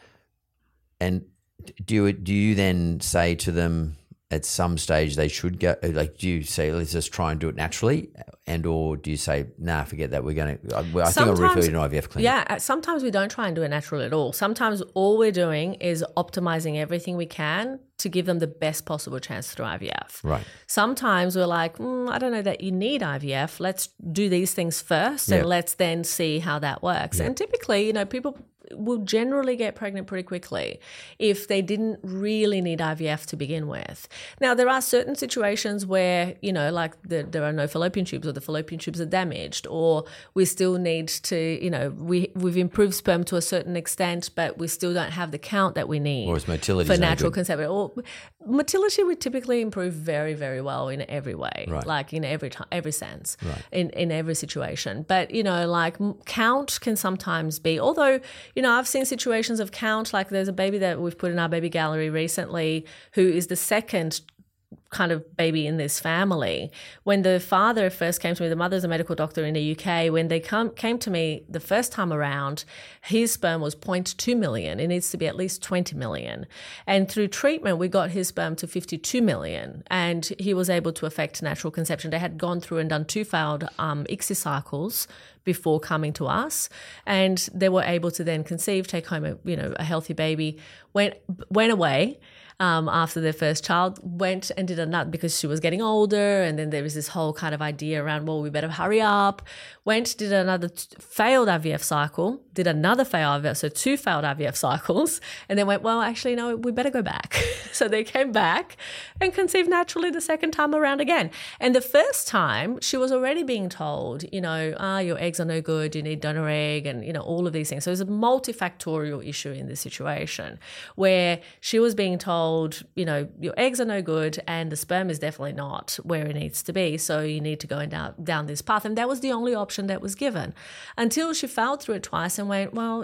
S4: And do you then say to them at some stage they should go? Like, do you say let's just try and do it naturally, or do you say nah, forget that? We're going to. I think I'll refer you to an IVF clinic.
S5: Yeah. Sometimes we don't try and do it naturally at all. Sometimes all we're doing is optimizing everything we can to give them the best possible chance through IVF.
S4: Right.
S5: Sometimes we're like, I don't know that you need IVF. Let's do these things first, and let's then see how that works. And typically, people will generally get pregnant pretty quickly if they didn't really need IVF to begin with. Now, there are certain situations where, like there are no fallopian tubes, or the fallopian tubes are damaged, or we still need to, we've improved sperm to a certain extent, but we still don't have the count that we need
S4: or is motility
S5: for natural conception. Or motility we typically improve very, very well in every way,
S4: right.
S5: like in every sense,
S4: right.
S5: in every situation. But, like count can sometimes be, although, I've seen situations of count, like there's a baby that we've put in our baby gallery recently who is the second kind of baby in this family. When the father first came to me, the mother's a medical doctor in the UK, when they came to me the first time around, his sperm was 0.2 million. It needs to be at least 20 million. And through treatment, we got his sperm to 52 million, and he was able to effect natural conception. They had gone through and done 2 failed ICSI cycles before coming to us, and they were able to then conceive, take home a healthy baby, went away after their first child, went and did another, because she was getting older, and then there was this whole kind of idea around, well, we better hurry up, did another failed IVF cycle, did another failed IVF, so 2 failed IVF cycles, and then went, well, actually, no, we better go back. So they came back and conceived naturally the second time around again. And the first time, she was already being told, your eggs are no good, you need donor egg, and, all of these things. So it's a multifactorial issue in this situation where she was being told, your eggs are no good and the sperm is definitely not where it needs to be. So you need to go down this path. And that was the only option that was given until she failed through it twice and went, well,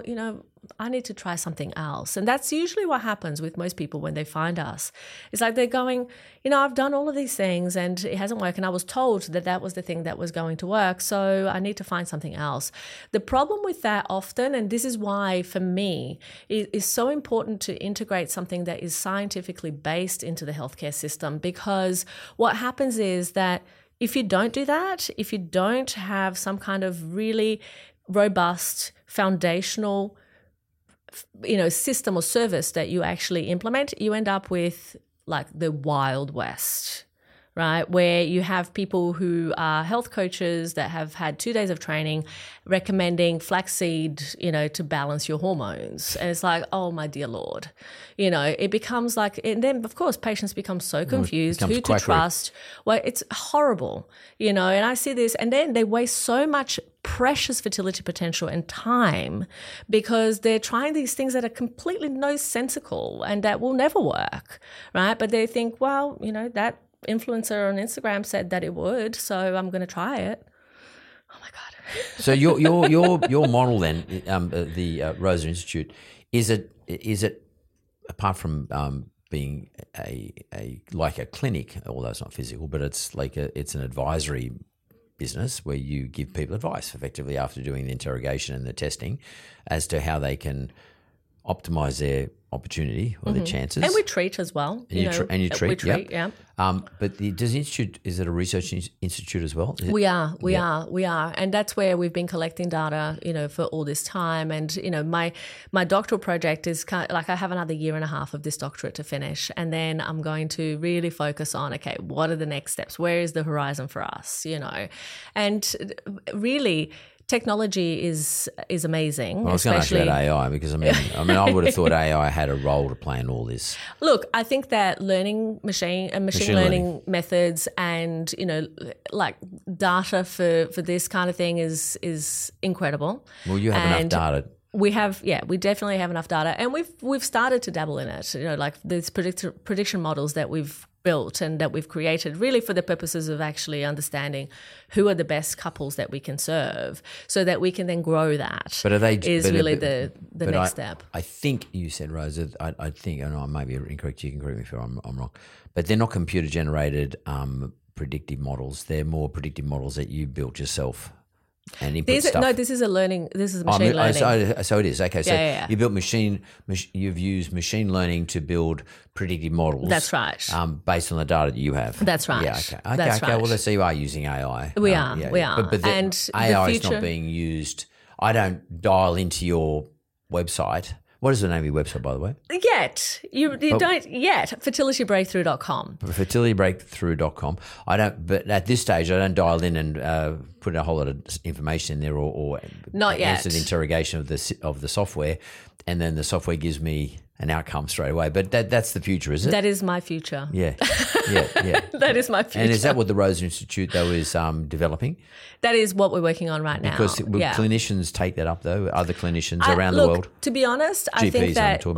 S5: I need to try something else. And that's usually what happens with most people when they find us. It's like they're going, I've done all of these things and it hasn't worked. And I was told that was the thing that was going to work. So I need to find something else. The problem with that often, and this is why for me, it is so important to integrate something that is scientifically based into the healthcare system, because what happens is that if you don't do that, if you don't have some kind of really robust foundational system or service that you actually implement, you end up with like the Wild West, right? Where you have people who are health coaches that have had 2 days of training recommending flaxseed, to balance your hormones. And it's like, oh my dear Lord, it becomes like, and then of course patients become so confused, who to trust. Well, it's horrible, and I see this, and then they waste so much precious fertility potential and time because they're trying these things that are completely nonsensical and that will never work, right? But they think, well, that influencer on Instagram said that it would, so I'm going to try it. Oh my God.
S4: So your model then, the Rosa Institute, is it apart from being a like a clinic, although it's not physical, but it's like it's an advisory business where you give people advice effectively after doing the interrogation and the testing as to how they can optimize their opportunity or their chances.
S5: And we treat as well.
S4: And you treat,
S5: we treat,
S4: yep. But does the institute, is it a research institute as well?
S5: We are. And that's where we've been collecting data, for all this time. And, my doctoral project is kind of like I have another year and a half of this doctorate to finish. And then I'm going to really focus on, okay, what are the next steps? Where is the horizon for us, And really, technology is amazing.
S4: Well, I was going to ask you about AI because I would have thought AI had a role to play in all this.
S5: Look, I think that machine learning methods and like data for this kind of thing is incredible.
S4: Well, you have enough data.
S5: We definitely have enough data, and we've started to dabble in it. Like these prediction models that we've built and that we've created really for the purposes of actually understanding who are the best couples that we can serve so that we can then grow that.
S4: But are they
S5: the next step.
S4: I think you said, Rosa, I think, and I may be incorrect, you can correct me if I'm wrong, but they're not computer generated predictive models. They're more predictive models that you built yourself. And input stuff. No,
S5: this is machine learning.
S4: So it is. Okay, so
S5: yeah.
S4: you built you've used machine learning to build predictive models.
S5: That's right.
S4: Based on the data that you have.
S5: That's right.
S4: Yeah, okay.
S5: That's right.
S4: Well, let's see, you are using AI.
S5: We are.
S4: But
S5: and
S4: AI is not being used. I don't dial into your website. What is the name of your website, by the way?
S5: You don't yet. Fertilitybreakthrough.com.
S4: Fertilitybreakthrough.com. But at this stage, I don't dial in and put a whole lot of information in there or
S5: not yet.
S4: Answer the interrogation of the software, and then the software gives me an outcome straight away. But that's the future, is it?
S5: That is my future.
S4: Yeah.
S5: That is my future.
S4: And is that what the Rosa Institute, though, is developing?
S5: That is what we're working on right now.
S4: Because will clinicians take that up, though? Other clinicians around the world?
S5: To be honest,
S4: GPs,
S5: I think that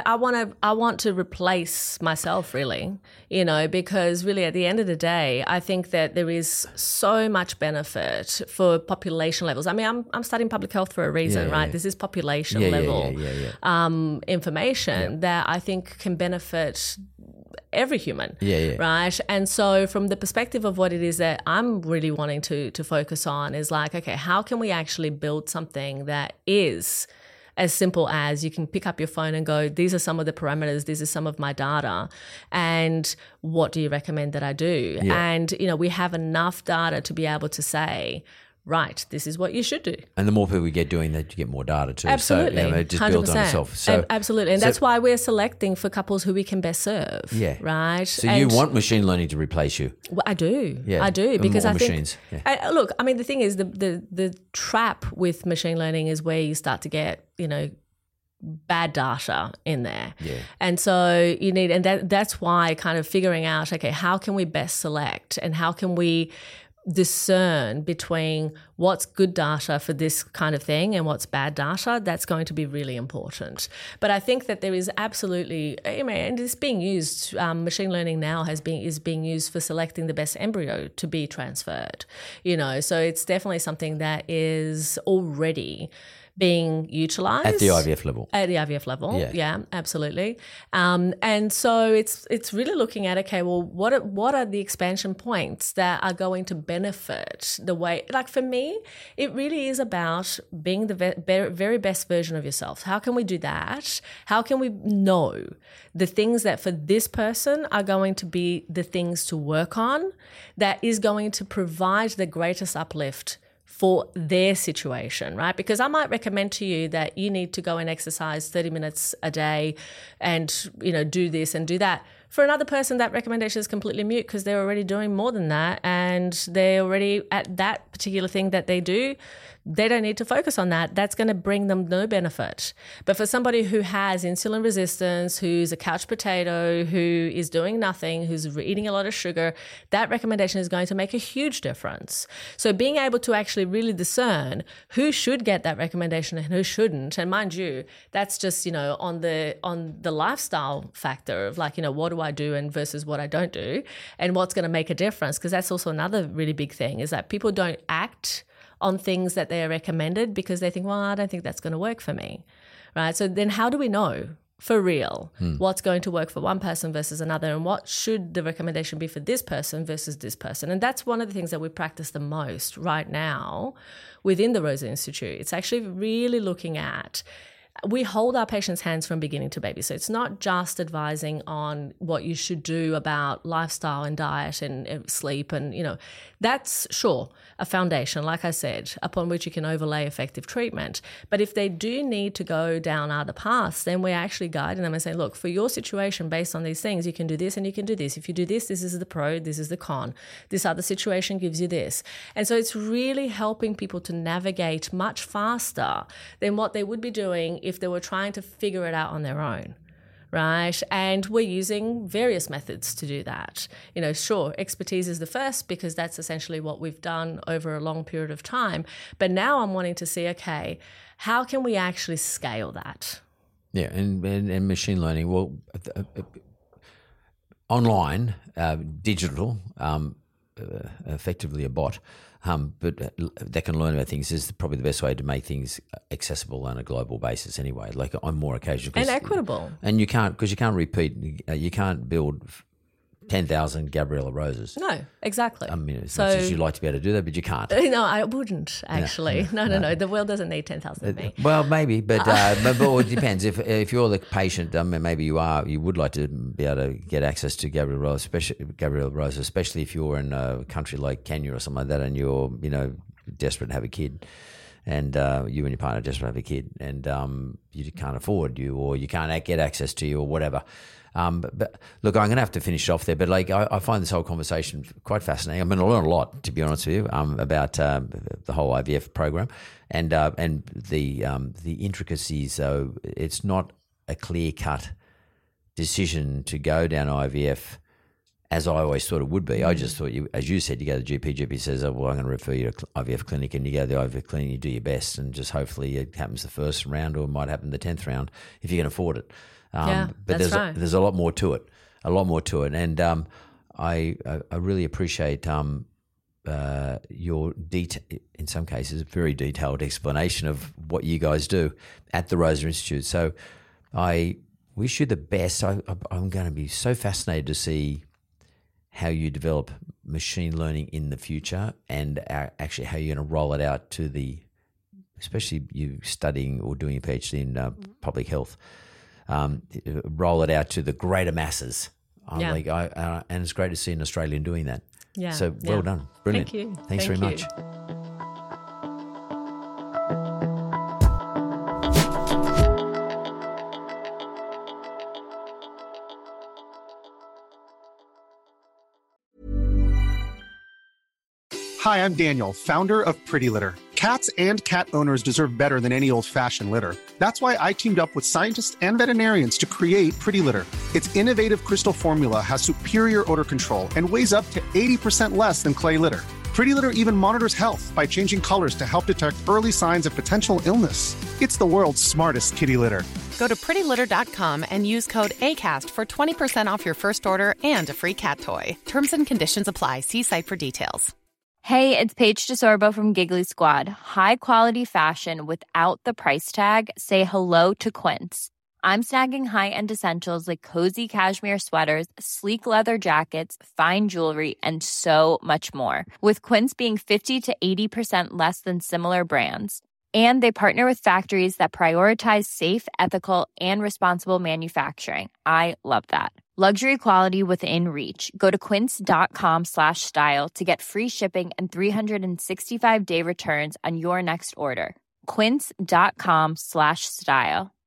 S4: I
S5: want to replace myself, really, because really at the end of the day, I think that there is so much benefit for population levels. I mean, I'm studying public health for a reason, right? This is population level information that I think can benefit every human, right? And so from the perspective of what it is that I'm really wanting to focus on is like, okay, how can we actually build something that is as simple as you can pick up your phone and go, these are some of the parameters, these are some of my data, and what do you recommend that I do? And, we have enough data to be able to say, right, this is what you should do.
S4: And the more people we get doing that, you get more data too.
S5: Absolutely.
S4: So it just builds on itself. So,
S5: absolutely. And that's why we're selecting for couples who we can best serve.
S4: Yeah.
S5: Right?
S4: So you want machine learning to replace you?
S5: Well, I do.
S4: Yeah.
S5: I do. Because I think
S4: machines.
S5: Look, I mean, the thing is, the trap with machine learning is where you start to get, bad data in there.
S4: Yeah.
S5: And so you need, and that's why kind of figuring out, okay, how can we best select and how can we discern between what's good data for this kind of thing and what's bad data, that's going to be really important. But I think that there is absolutely, and it's being used, machine learning now is being used for selecting the best embryo to be transferred, so it's definitely something that is already being utilised
S4: at the IVF level.
S5: At the IVF level, yeah, absolutely. And so it's really looking at, okay, well, what are the expansion points that are going to benefit the way? Like for me, it really is about being the very best version of yourself. How can we do that? How can we know the things that for this person are going to be the things to work on that is going to provide the greatest uplift for their situation, right? Because I might recommend to you that you need to go and exercise 30 minutes a day and, do this and do that. For another person, that recommendation is completely mute because they're already doing more than that and they're already at that particular thing that they do. They don't need to focus on that. That's going to bring them no benefit. But for somebody who has insulin resistance, who's a couch potato, who is doing nothing, who's eating a lot of sugar, that recommendation is going to make a huge difference. So being able to actually really discern who should get that recommendation and who shouldn't, and mind you, that's just, on the lifestyle factor of like, what do I do and versus what I don't do and what's going to make a difference, because that's also another really big thing is that people don't act on things that they are recommended because they think, well, I don't think that's going to work for me, right? So then how do we know for real. What's going to work for one person versus another, and what should the recommendation be for this person versus this person? And that's one of the things that we practice the most right now within the Rosa Institute. It's actually really looking at, we hold our patients' hands from beginning to baby. So it's not just advising on what you should do about lifestyle and diet and sleep and, that's sure a foundation, like I said, upon which you can overlay effective treatment. But if they do need to go down other paths, then we're actually guiding them and saying, look, for your situation, based on these things, you can do this and you can do this. If you do this, this is the pro, this is the con. This other situation gives you this. And so it's really helping people to navigate much faster than what they would be doing if they were trying to figure it out on their own. Right. And we're using various methods to do that. Sure, expertise is the first because that's essentially what we've done over a long period of time. But now I'm wanting to see, okay, how can we actually scale that?
S4: Yeah. And machine learning, well, online, digital, effectively a bot, but that can learn about things is probably the best way to make things accessible on a global basis anyway, like on more occasions.
S5: And equitable.
S4: And you can't build 10,000 Gabriella Roses.
S5: No, exactly.
S4: I mean, as much as you'd like to be able to do that, but you can't.
S5: No, I wouldn't actually. No. The world doesn't need 10,000 of me.
S4: Well, maybe, but it depends. If you're the patient, maybe you would like to be able to get access to Gabriella Rose, especially if you're in a country like Kenya or something like that, and you're desperate to have a kid. And you and your partner desperate to have a kid, and you can't afford you, or you can't get access to you, or whatever. But look, I'm going to have to finish off there. But I find this whole conversation quite fascinating. I mean, I learned a lot, to be honest with you, about the whole IVF program and the intricacies. So it's not a clear-cut decision to go down IVF, as I always thought it would be. I just thought, as you said, you go to the GP. GP says, "Oh, well, I'm going to refer you to IVF clinic," and you go to the IVF clinic, you do your best, and just hopefully it happens the first round, or it might happen the 10th round if you can afford it. But
S5: that's right.
S4: There's a lot more to it, and I really appreciate your in some cases very detailed explanation of what you guys do at the Rosa Institute. So I wish you the best. I'm going to be so fascinated to see how you develop machine learning in the future, and actually how you're going to roll it out to especially you studying or doing a PhD in public health. Roll it out to the greater masses. And it's great to see an Australian doing that.
S5: Yeah.
S4: So well done. Brilliant.
S5: Thank you.
S4: Thanks very much.
S8: Hi, I'm Daniel, founder of Pretty Litter. Cats and cat owners deserve better than any old-fashioned litter. That's why I teamed up with scientists and veterinarians to create Pretty Litter. Its innovative crystal formula has superior odor control and weighs up to 80% less than clay litter. Pretty Litter even monitors health by changing colors to help detect early signs of potential illness. It's the world's smartest kitty litter.
S9: Go to prettylitter.com and use code ACAST for 20% off your first order and a free cat toy. Terms and conditions apply. See site for details.
S10: Hey, it's Paige DeSorbo from Giggly Squad. High quality fashion without the price tag. Say hello to Quince. I'm snagging high-end essentials like cozy cashmere sweaters, sleek leather jackets, fine jewelry, and so much more. With Quince being 50 to 80% less than similar brands. And they partner with factories that prioritize safe, ethical, and responsible manufacturing. I love that. Luxury quality within reach. Go to quince.com/style to get free shipping and 365-day returns on your next order. Quince.com/style.